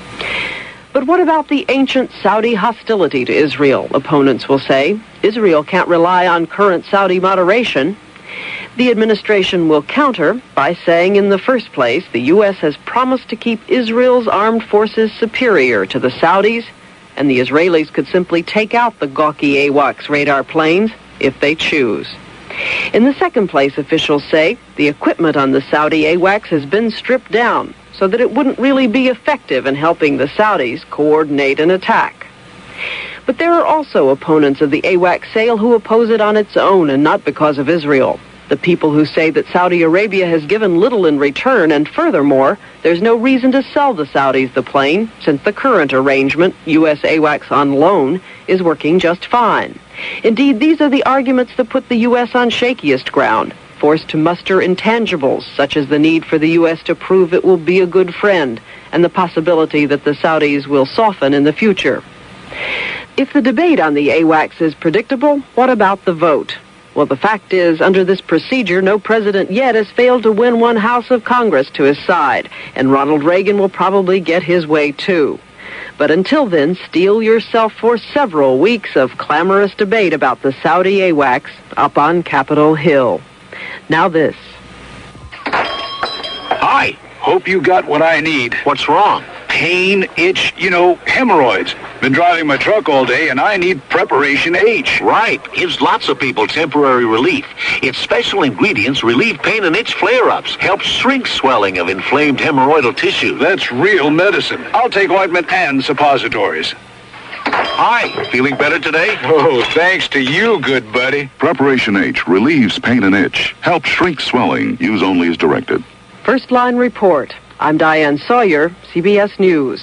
But what about the ancient Saudi hostility to Israel, opponents will say? Israel can't rely on current Saudi moderation. The administration will counter by saying, in the first place, the U.S. has promised to keep Israel's armed forces superior to the Saudis, and the Israelis could simply take out the gawky AWACS radar planes if they choose. In the second place, officials say, the equipment on the Saudi AWACS has been stripped down so that it wouldn't really be effective in helping the Saudis coordinate an attack. But there are also opponents of the AWACS sale who oppose it on its own and not because of Israel. The people who say that Saudi Arabia has given little in return, and furthermore, there's no reason to sell the Saudis the plane, since the current arrangement, U.S. AWACS on loan, is working just fine. Indeed, these are the arguments that put the U.S. on shakiest ground, forced to muster intangibles, such as the need for the U.S. to prove it will be a good friend, and the possibility that the Saudis will soften in the future. If the debate on the AWACS is predictable, what about the vote? Well, the fact is, under this procedure, no president yet has failed to win one house of Congress to his side, and Ronald Reagan will probably get his way, too. But until then, steel yourself for several weeks of clamorous debate about the Saudi AWACS up on Capitol Hill. Now this. Hi. Hope you got what I need. What's wrong? Pain, itch, hemorrhoids. Been driving my truck all day, and I need Preparation H. Right. Gives lots of people temporary relief. Its special ingredients relieve pain and itch flare-ups. Helps shrink swelling of inflamed hemorrhoidal tissue. That's real medicine. I'll take ointment and suppositories. Hi. Feeling better today? Oh, thanks to you, good buddy. Preparation H relieves pain and itch. Helps shrink swelling. Use only as directed. First Line Report. I'm Diane Sawyer, CBS News.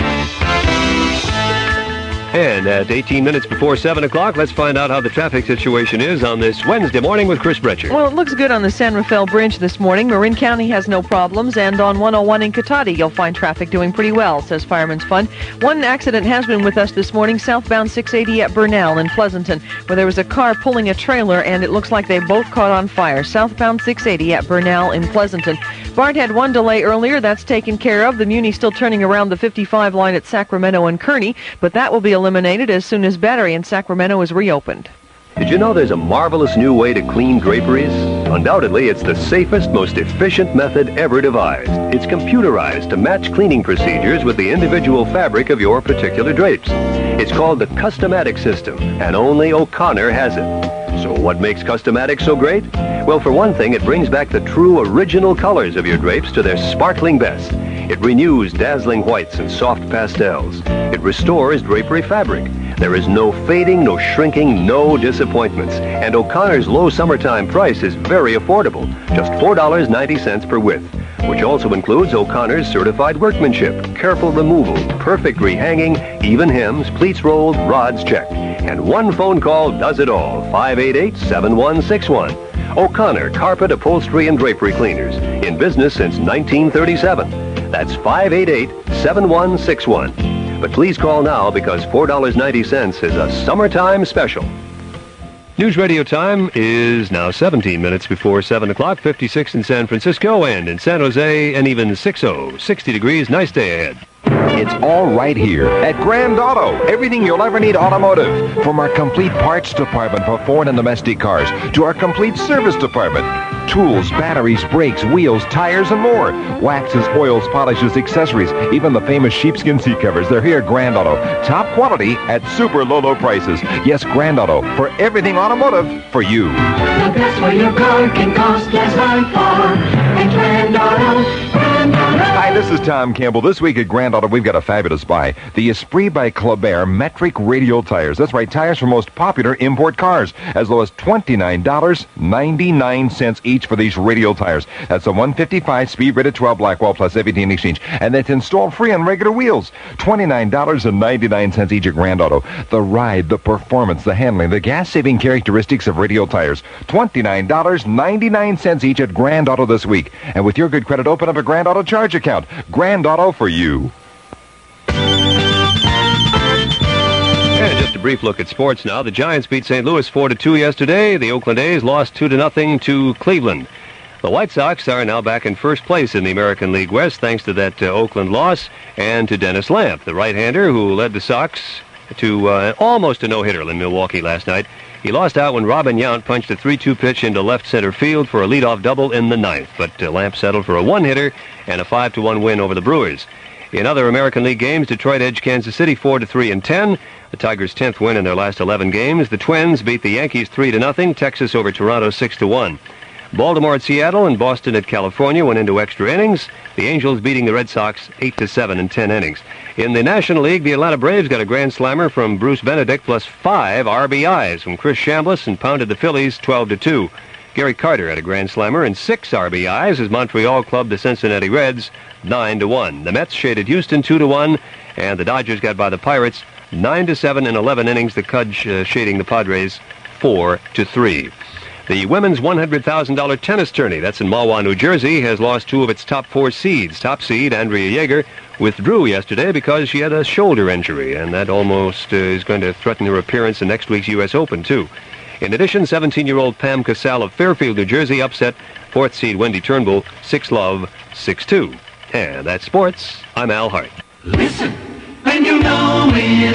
And at 18 minutes before 7 o'clock, let's find out how the traffic situation is on this Wednesday morning with Chris Bretcher. Well, it looks good on the San Rafael Bridge this morning. Marin County has no problems, and on 101 in Cotati, you'll find traffic doing pretty well, says Fireman's Fund. One accident has been with us this morning, southbound 680 at Burnell in Pleasanton, where there was a car pulling a trailer, and it looks like they both caught on fire. Southbound 680 at Burnell in Pleasanton. BART had one delay earlier. That's taken care of. The Muni still turning around the 55 line at Sacramento and Kearney, but that will be eliminated as soon as Battery in Sacramento is reopened. Did you know there's a marvelous new way to clean draperies? Undoubtedly, it's the safest, most efficient method ever devised. It's computerized to match cleaning procedures with the individual fabric of your particular drapes. It's called the Customatic system, and only O'Connor has it. So what makes Customatic so great? Well, for one thing, it brings back the true original colors of your drapes to their sparkling best. It renews dazzling whites and soft pastels. It restores drapery fabric. There is no fading, no shrinking, no disappointments. And O'Connor's low summertime price is very affordable, just $4.90 per width, which also includes O'Connor's certified workmanship, careful removal, perfect rehanging, even hems, pleats rolled, rods checked. And one phone call does it all, 588-7161. O'Connor Carpet, Upholstery, and Drapery Cleaners, in business since 1937. That's 588-7161. But please call now because $4.90 is a summertime special. News radio time is now 17 minutes before 7 o'clock, 56 in San Francisco, and in San Jose, an even 60, 60 degrees. Nice day ahead. It's all right here at Grand Auto. Everything you'll ever need automotive. From our complete parts department for foreign and domestic cars to our complete service department. Tools, batteries, brakes, wheels, tires, and more. Waxes, oils, polishes, accessories, even the famous sheepskin seat covers. They're here at Grand Auto. Top quality at super low prices. Yes, Grand Auto. For everything automotive for you. The best for your car can cost less by far. At Grand Auto, Grand Auto. Hi, this is Tom Campbell. This week at Grand Auto, we've got a fabulous buy. The Esprit by Kleber metric radial tires. That's right, tires for most popular import cars. As low as $29.99 each for these radial tires. That's a 155 speed rated 12 Blackwell plus everything exchange. And that's installed free on regular wheels. $29.99 each at Grand Auto. The ride, the performance, the handling, the gas-saving characteristics of radial tires. $29.99 each at Grand Auto this week. And with your good credit, open up a Grand Auto charge account. Grand Auto for you. And just a brief look at sports now. The Giants beat St. Louis 4-2 yesterday. The Oakland A's lost 2-0 to Cleveland. The White Sox are now back in first place in the American League West thanks to that Oakland loss and to Dennis Lamp, the right-hander who led the Sox to almost a no-hitter in Milwaukee last night. He lost out when Robin Yount punched a 3-2 pitch into left center field for a leadoff double in the ninth, but Lamp settled for a one-hitter and a 5-1 win over the Brewers. In other American League games, Detroit edged Kansas City 4-3 in 10. The Tigers' 10th win in their last 11 games. The Twins beat the Yankees 3-0. Texas over Toronto 6-1. Baltimore at Seattle and Boston at California went into extra innings. The Angels beating the Red Sox 8-7 in 10 innings. In the National League, the Atlanta Braves got a grand slammer from Bruce Benedict plus 5 RBIs from Chris Chambliss and pounded the Phillies 12-2. Gary Carter had a grand slammer and 6 RBIs as Montreal clubbed the Cincinnati Reds 9-1. The Mets shaded Houston 2-1, and the Dodgers got by the Pirates 9-7 in 11 innings. The Cubs shading the Padres 4-3. The women's $100,000 tennis tourney, that's in Mahwah, New Jersey, has lost 2 of its top 4 seeds. Top seed Andrea Jaeger withdrew yesterday because she had a shoulder injury, and that almost is going to threaten her appearance in next week's U.S. Open, too. In addition, 17-year-old Pam Casal of Fairfield, New Jersey, upset 4th seed Wendy Turnbull 6-love, 6-2. And that's sports. I'm Al Hart. Listen, and you know it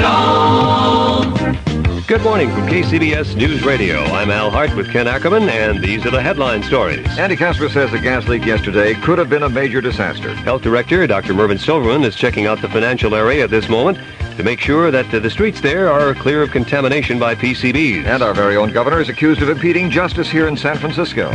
all. Good morning from KCBS News Radio. I'm Al Hart with Ken Ackerman, and these are the headline stories. Andy Casper says the gas leak yesterday could have been a major disaster. Health Director Dr. Mervyn Silverman is checking out the financial area at this moment to make sure that the streets there are clear of contamination by PCBs. And our very own governor is accused of impeding justice here in San Francisco.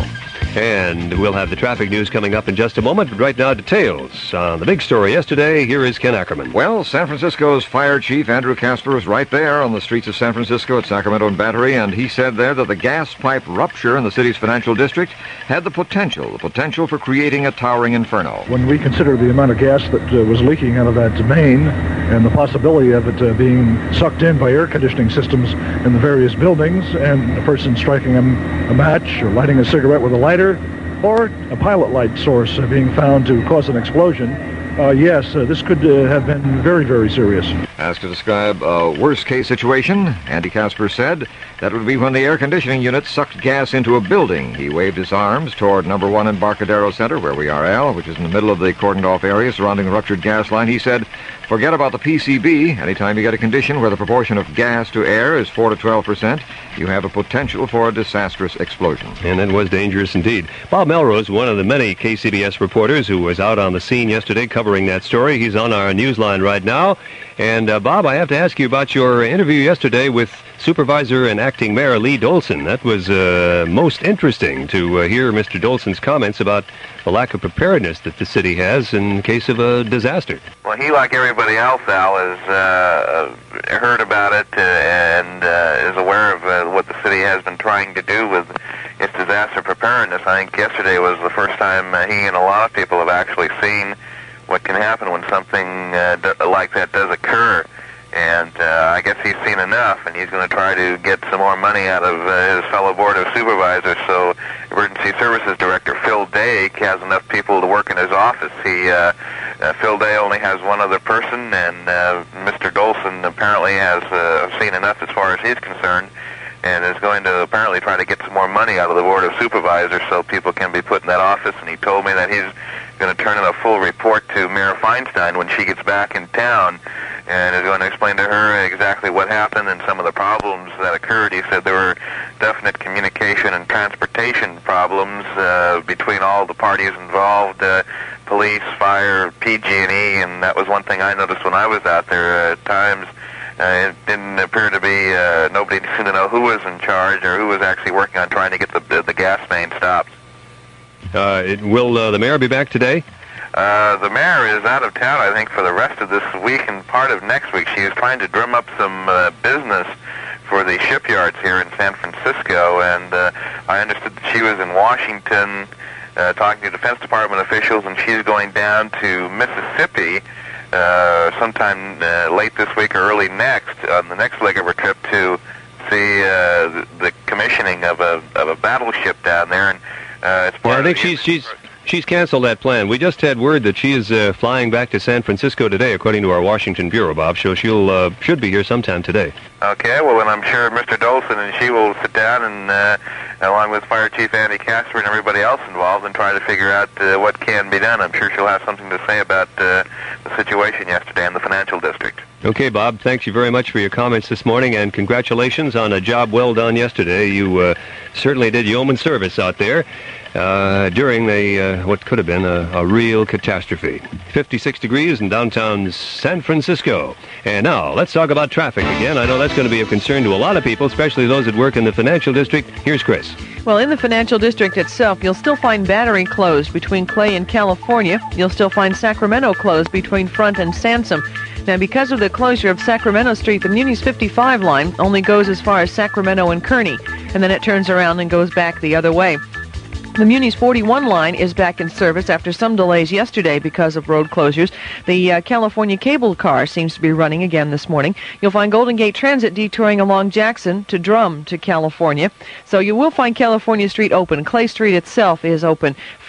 And we'll have the traffic news coming up in just a moment, but right now, details on the big story yesterday. Here is Ken Ackerman. Well, San Francisco's Fire Chief Andrew Casper was right there on the streets of San Francisco at Sacramento and Battery, and he said there that the gas pipe rupture in the city's financial district had the potential for creating a towering inferno. When we consider the amount of gas that was leaking out of that main and the possibility of it being sucked in by air conditioning systems in the various buildings and a person striking a match or lighting a cigarette with a lighter, or a pilot light source being found to cause an explosion, yes, this could have been very, very serious. Asked to describe a worst-case situation, Andy Casper said that would be when the air conditioning unit sucked gas into a building. He waved his arms toward number 1 Embarcadero Center, where we are, Al, which is in the middle of the cordoned-off area surrounding the ruptured gas line. He said, forget about the PCB. Anytime you get a condition where the proportion of gas to air is 4 to 12%, you have a potential for a disastrous explosion. And it was dangerous indeed. Bob Melrose, one of the many KCBS reporters who was out on the scene yesterday covering that story. He's on our newsline right now. And, Bob, I have to ask you about your interview yesterday with Supervisor and Acting Mayor Lee Dolson. That was most interesting to hear Mr. Dolson's comments about the lack of preparedness that the city has in case of a disaster. Well, he, like everybody else, Al, has heard about it and is aware of what the city has been trying to do with its disaster preparedness. I think yesterday was the first time he and a lot of people have actually seen what can happen when something like that does occur. And I guess he's seen enough, and he's going to try to get some more money out of his fellow Board of Supervisors. So Emergency Services Director Phil Dake has enough people to work in his office. Phil Day only has one other person, and Mr. Dolson apparently has seen enough as far as he's concerned, and is going to apparently try to get some more money out of the Board of Supervisors so people can be put in that office. And he told me that he's going to turn in a full report to Mayor Feinstein when she gets back in town, and is going to explain to her exactly what happened and some of the problems that occurred. He said there were definite communication and transportation problems between all the parties involved, police, fire, PG&E, and that was one thing I noticed when I was out there. At times, it didn't appear to be, nobody seemed to know who was in charge or who was actually working on trying to get the gas main stopped. Will the mayor be back today? The mayor is out of town, I think, for the rest of this week and part of next week. She is trying to drum up some business for the shipyards here in San Francisco, and I understood that she was in Washington talking to Defense Department officials, and she's going down to Mississippi sometime late this week or early next, on the next leg of her trip, to see the commissioning of a battleship down there. And it's part I think she's canceled that plan. We just had word that she is flying back to San Francisco today, according to our Washington bureau, Bob. So she'll should be here sometime today. Okay, well, then I'm sure Mr. Dolson and she will sit down and, along with Fire Chief Andy Casper and everybody else involved, and try to figure out what can be done. I'm sure she'll have something to say about the situation yesterday in the financial district. Okay, Bob, thanks you very much for your comments this morning, and congratulations on a job well done yesterday. You certainly did yeoman service out there during what could have been a real catastrophe. 56 degrees in downtown San Francisco. And now, let's talk about traffic again. I know that's going to be of concern to a lot of people, especially those that work in the financial district. Here's Chris. Well, in the financial district itself, you'll still find Battery closed between Clay and California. You'll still find Sacramento closed between Front and Sansom. Now, because of the closure of Sacramento Street, the Muni's 55 line only goes as far as Sacramento and Kearny, and then it turns around and goes back the other way. The Muni's 41 line is back in service after some delays yesterday because of road closures. The California cable car seems to be running again this morning. You'll find Golden Gate Transit detouring along Jackson to Drum to California. So you will find California Street open. Clay Street itself is open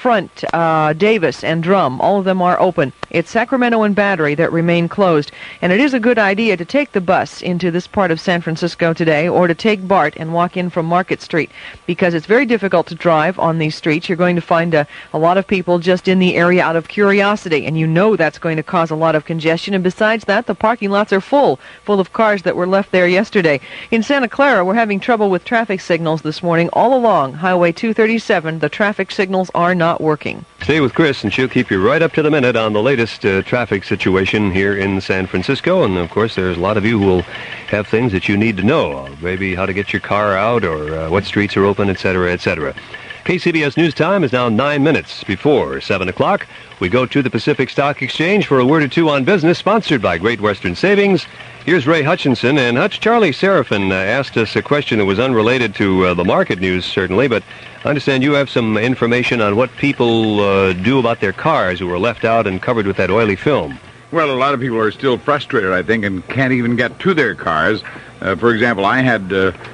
Front, Davis, and Drum. All of them are open. It's Sacramento and Battery that remain closed. And it is a good idea to take the bus into this part of San Francisco today, or to take BART and walk in from Market Street, because it's very difficult to drive on these streets. You're going to find a lot of people just in the area out of curiosity, and you know that's going to cause a lot of congestion. And besides that, the parking lots are full of cars that were left there yesterday. In Santa Clara, we're having trouble with traffic signals this morning all along Highway 237. The traffic signals are not working. Stay with Chris, and she'll keep you right up to the minute on the latest traffic situation here in San Francisco. And, of course, there's a lot of you who will have things that you need to know, maybe how to get your car out or what streets are open, etc., etc. KCBS News Time is now 9 minutes before 7 o'clock. We go to the Pacific Stock Exchange for a word or two on business, sponsored by Great Western Savings. Here's Ray Hutchinson. And Hutch, Charlie Seraphin asked us a question that was unrelated to the market news, certainly, but I understand you have some information on what people do about their cars who were left out and covered with that oily film. Well, a lot of people are still frustrated, I think, and can't even get to their cars. For example, I had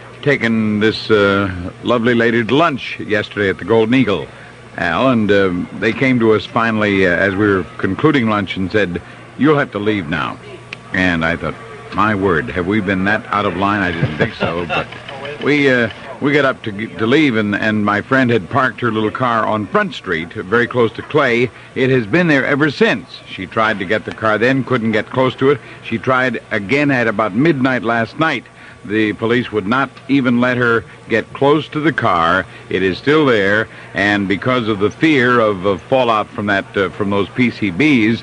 taken this lovely lady to lunch yesterday at the Golden Eagle, Al, and they came to us finally as we were concluding lunch and said, "You'll have to leave now." And I thought, my word, have we been that out of line? I didn't think so, but we got up to leave, and my friend had parked her little car on Front Street, very close to Clay. It has been there ever since. She tried to get the car then, couldn't get close to it. She tried again at about midnight last night. The police would not even let her get close to the car. It is still there, and because of the fear of fallout from from those PCBs,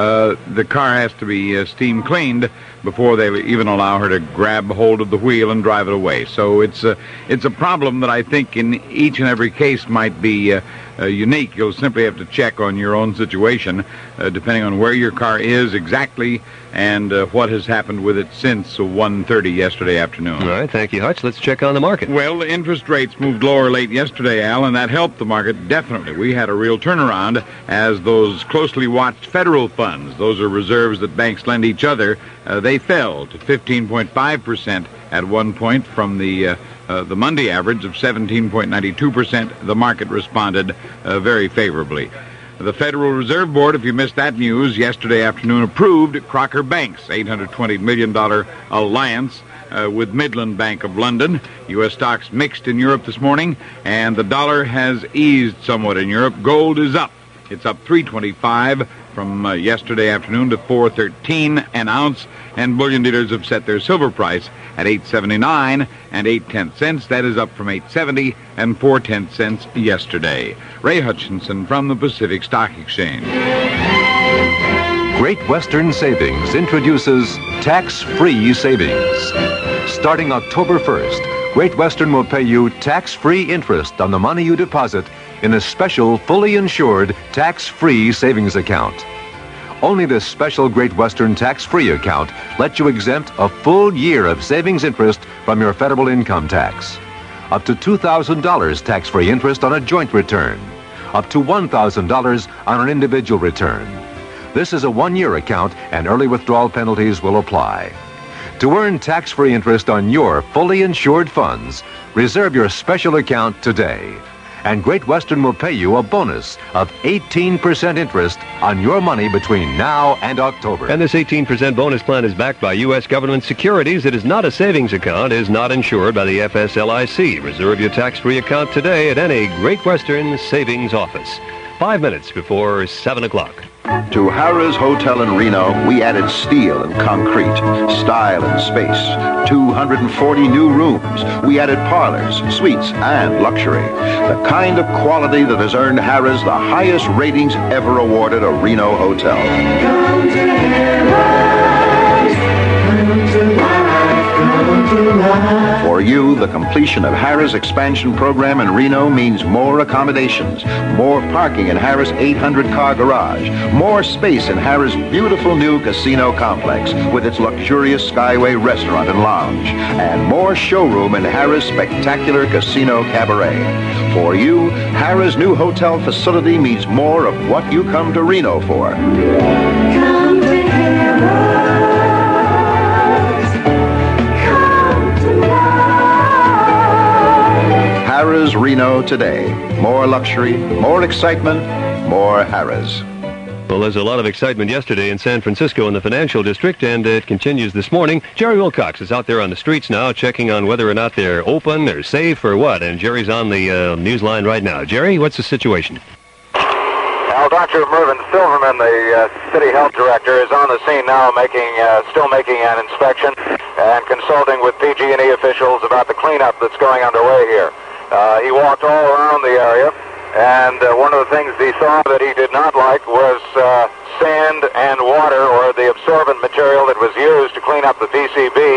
the car has to be steam cleaned before they even allow her to grab hold of the wheel and drive it away. So it's a problem that I think in each and every case might be unique. You'll simply have to check on your own situation, depending on where your car is exactly and what has happened with it since 1:30 yesterday afternoon. All right, thank you, Hutch. Let's check on the market. Well, the interest rates moved lower late yesterday, Al, and that helped the market, definitely. We had a real turnaround as those closely watched federal funds, those are reserves that banks lend each other, they fell to 15.5% at one point from the Monday average of 17.92%. The market responded very favorably. The Federal Reserve Board, if you missed that news, yesterday afternoon approved Crocker Bank's $820 million alliance with Midland Bank of London. U.S. stocks mixed in Europe this morning, and the dollar has eased somewhat in Europe. Gold is up. It's up $3.25 from yesterday afternoon to $4.13 an ounce, and bullion dealers have set their silver price at $8.79 and 8/10 cents. That is up from $8.70 and 4/10 cents yesterday. Ray Hutchinson from the Pacific Stock Exchange. Great Western Savings introduces tax-free savings. Starting October 1st, Great Western will pay you tax-free interest on the money you deposit in a special, fully insured, tax-free savings account. Only this special Great Western tax-free account lets you exempt a full year of savings interest from your federal income tax. Up to $2,000 tax-free interest on a joint return. Up to $1,000 on an individual return. This is a one-year account, and early withdrawal penalties will apply. To earn tax-free interest on your fully insured funds, reserve your special account today. And Great Western will pay you a bonus of 18% interest on your money between now and October. And this 18% bonus plan is backed by U.S. government securities. It is not a savings account, is not insured by the FSLIC. Reserve your tax-free account today at any Great Western savings office. 5 minutes before 7 o'clock. To Harrah's Hotel in Reno, we added steel and concrete, style and space, 240 new rooms. We added parlors, suites, and luxury. The kind of quality that has earned Harrah's the highest ratings ever awarded a Reno hotel. Come to Harrah's. Come to life. Come to life. For you, the completion of Harrah's expansion program in Reno means more accommodations, more parking in Harrah's 800-car garage, more space in Harrah's beautiful new casino complex with its luxurious Skyway restaurant and lounge, and more showroom in Harrah's spectacular casino cabaret. For you, Harrah's new hotel facility means more of what you come to Reno for. Come to Harrah's. Harrah's Reno today. More luxury, more excitement, more Harrah's. Well, there's a lot of excitement yesterday in San Francisco in the financial district, and it continues this morning. Jerry Wilcox is out there on the streets now checking on whether or not they're open, they're safe, or what. And Jerry's on the news line right now. Jerry, what's the situation? Well, Dr. Mervyn Silverman, the city health director, is on the scene now, still making an inspection and consulting with PG&E officials about the cleanup that's going underway here. He walked all around the area. And one of the things he saw that he did not like was sand and water, or the absorbent material that was used to clean up the PCB,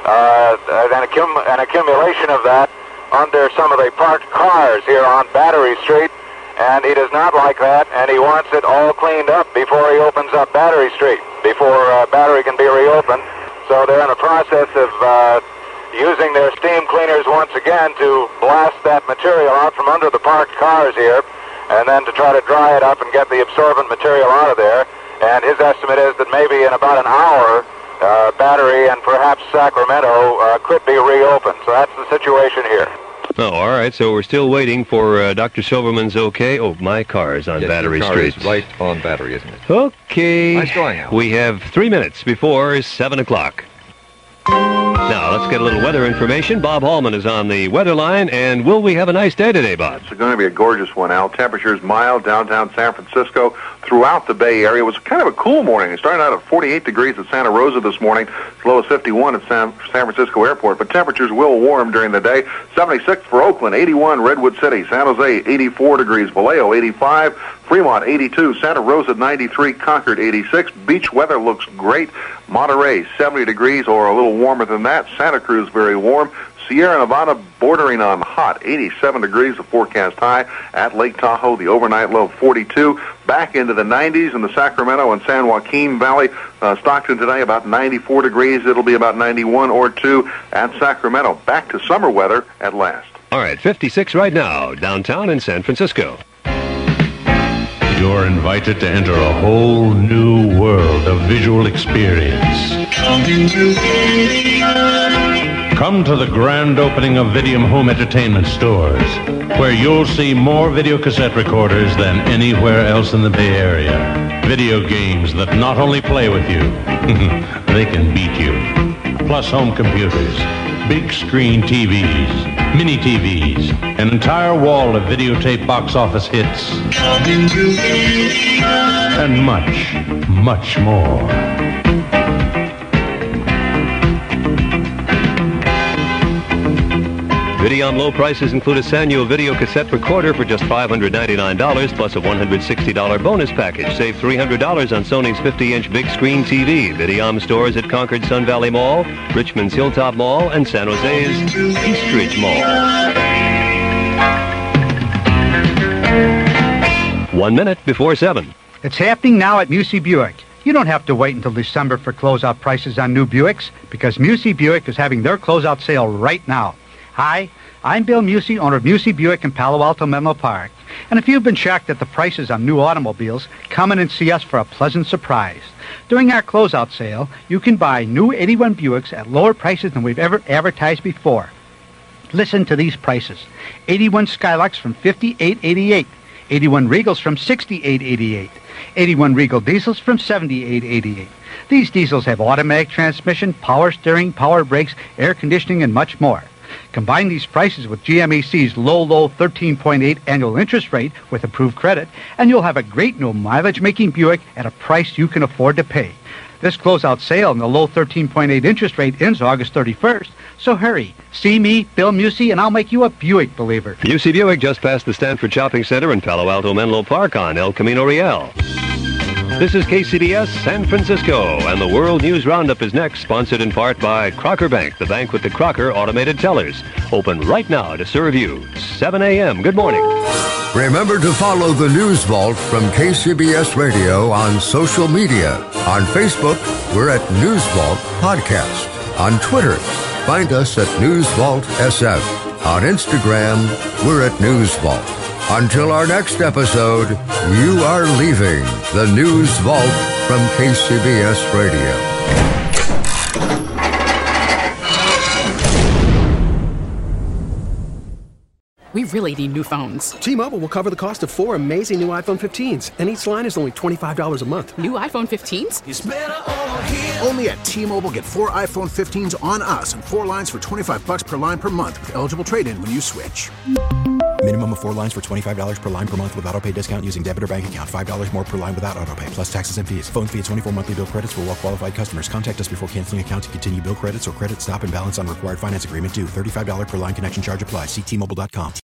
an accumulation of that under some of the parked cars here on Battery Street. And he does not like that, and he wants it all cleaned up before he opens up Battery Street, before Battery can be reopened. So they're in the process of using their steam cleaners once again to blast that material out from under the parked cars here, and then to try to dry it up and get the absorbent material out of there. And his estimate is that maybe in about an hour, Battery and perhaps Sacramento could be reopened. So that's the situation here. Oh, all right. So we're still waiting for Dr. Silverman's okay. Oh, my car is on Battery Street. Is right on Battery, isn't it? Okay. Nice going, Al. We have 3 minutes before 7 o'clock. Now, let's get a little weather information. Bob Hallman is on the weather line, and will we have a nice day today, Bob? It's going to be a gorgeous one, Al. Temperatures mild downtown San Francisco, throughout the Bay Area. It was kind of a cool morning. It started out at 48 degrees at Santa Rosa this morning, as low as 51 at San Francisco Airport, but temperatures will warm during the day. 76 for Oakland, 81 Redwood City, San Jose 84 degrees, Vallejo 85, Fremont 82, Santa Rosa 93, Concord 86. Beach weather looks great. Monterey 70 degrees or a little warmer than that. Santa Cruz very warm. Sierra Nevada bordering on hot, 87 degrees, the forecast high. At Lake Tahoe, the overnight low 42. Back into the 90s in the Sacramento and San Joaquin Valley. Stockton today about 94 degrees. It'll be about 91 or 2 at Sacramento. Back to summer weather at last. All right, 56 right now, downtown in San Francisco. You're invited to enter a whole new world of visual experience. Come to the grand opening of Videum Home Entertainment Stores, where you'll see more video cassette recorders than anywhere else in the Bay Area. Video games that not only play with you, they can beat you. Plus home computers, big screen TVs, mini TVs, an entire wall of videotape box office hits, and much, much more. Videom low prices include a Sanyo video cassette recorder for just $599 plus a $160 bonus package. Save $300 on Sony's 50-inch big screen TV. Videom stores at Concord Sun Valley Mall, Richmond's Hilltop Mall, and San Jose's Eastridge Mall. 1 minute before 7. It's happening now at Musey Buick. You don't have to wait until December for closeout prices on new Buicks, because Musey Buick is having their closeout sale right now. Hi, I'm Bill Musey, owner of Musey Buick in Palo Alto, Menlo Park. And if you've been shocked at the prices on new automobiles, come in and see us for a pleasant surprise. During our closeout sale, you can buy new 81 Buicks at lower prices than we've ever advertised before. Listen to these prices. 81 Skylarks from $58.88. 81 Regals from $68.88. 81 Regal Diesels from $78.88. These diesels have automatic transmission, power steering, power brakes, air conditioning, and much more. Combine these prices with GMAC's low 13.8 annual interest rate with approved credit, and you'll have a great new mileage-making Buick at a price you can afford to pay. This closeout sale and the low 13.8 interest rate ends August 31st, so hurry. See me, Bill Musey, and I'll make you a Buick believer. Musey Buick just past the Stanford Shopping Center in Palo Alto Menlo Park on El Camino Real. This is KCBS San Francisco, and the World News Roundup is next, sponsored in part by Crocker Bank, the bank with the Crocker automated tellers. Open right now to serve you. 7 a.m. Good morning. Remember to follow the News Vault from KCBS Radio on social media. On Facebook, we're at News Vault Podcast. On Twitter, find us at News Vault SF. On Instagram, we're at News Vault. Until our next episode, you are leaving the News Vault from KCBS Radio. We really need new phones. T-Mobile will cover the cost of 4 amazing new iPhone 15s, and each line is only $25 a month. New iPhone 15s? It's better over here. Only at T-Mobile, get 4 iPhone 15s on us and 4 lines for $25 per line per month with eligible trade-in when you switch. Minimum of 4 lines for $25 per line per month with autopay discount using debit or bank account. $5 more per line without autopay, plus taxes and fees. Phone fee at 24 monthly bill credits for well-qualified customers. Contact us before canceling account to continue bill credits or credit stop and balance on required finance agreement due. $35 per line connection charge applies. See T-Mobile.com.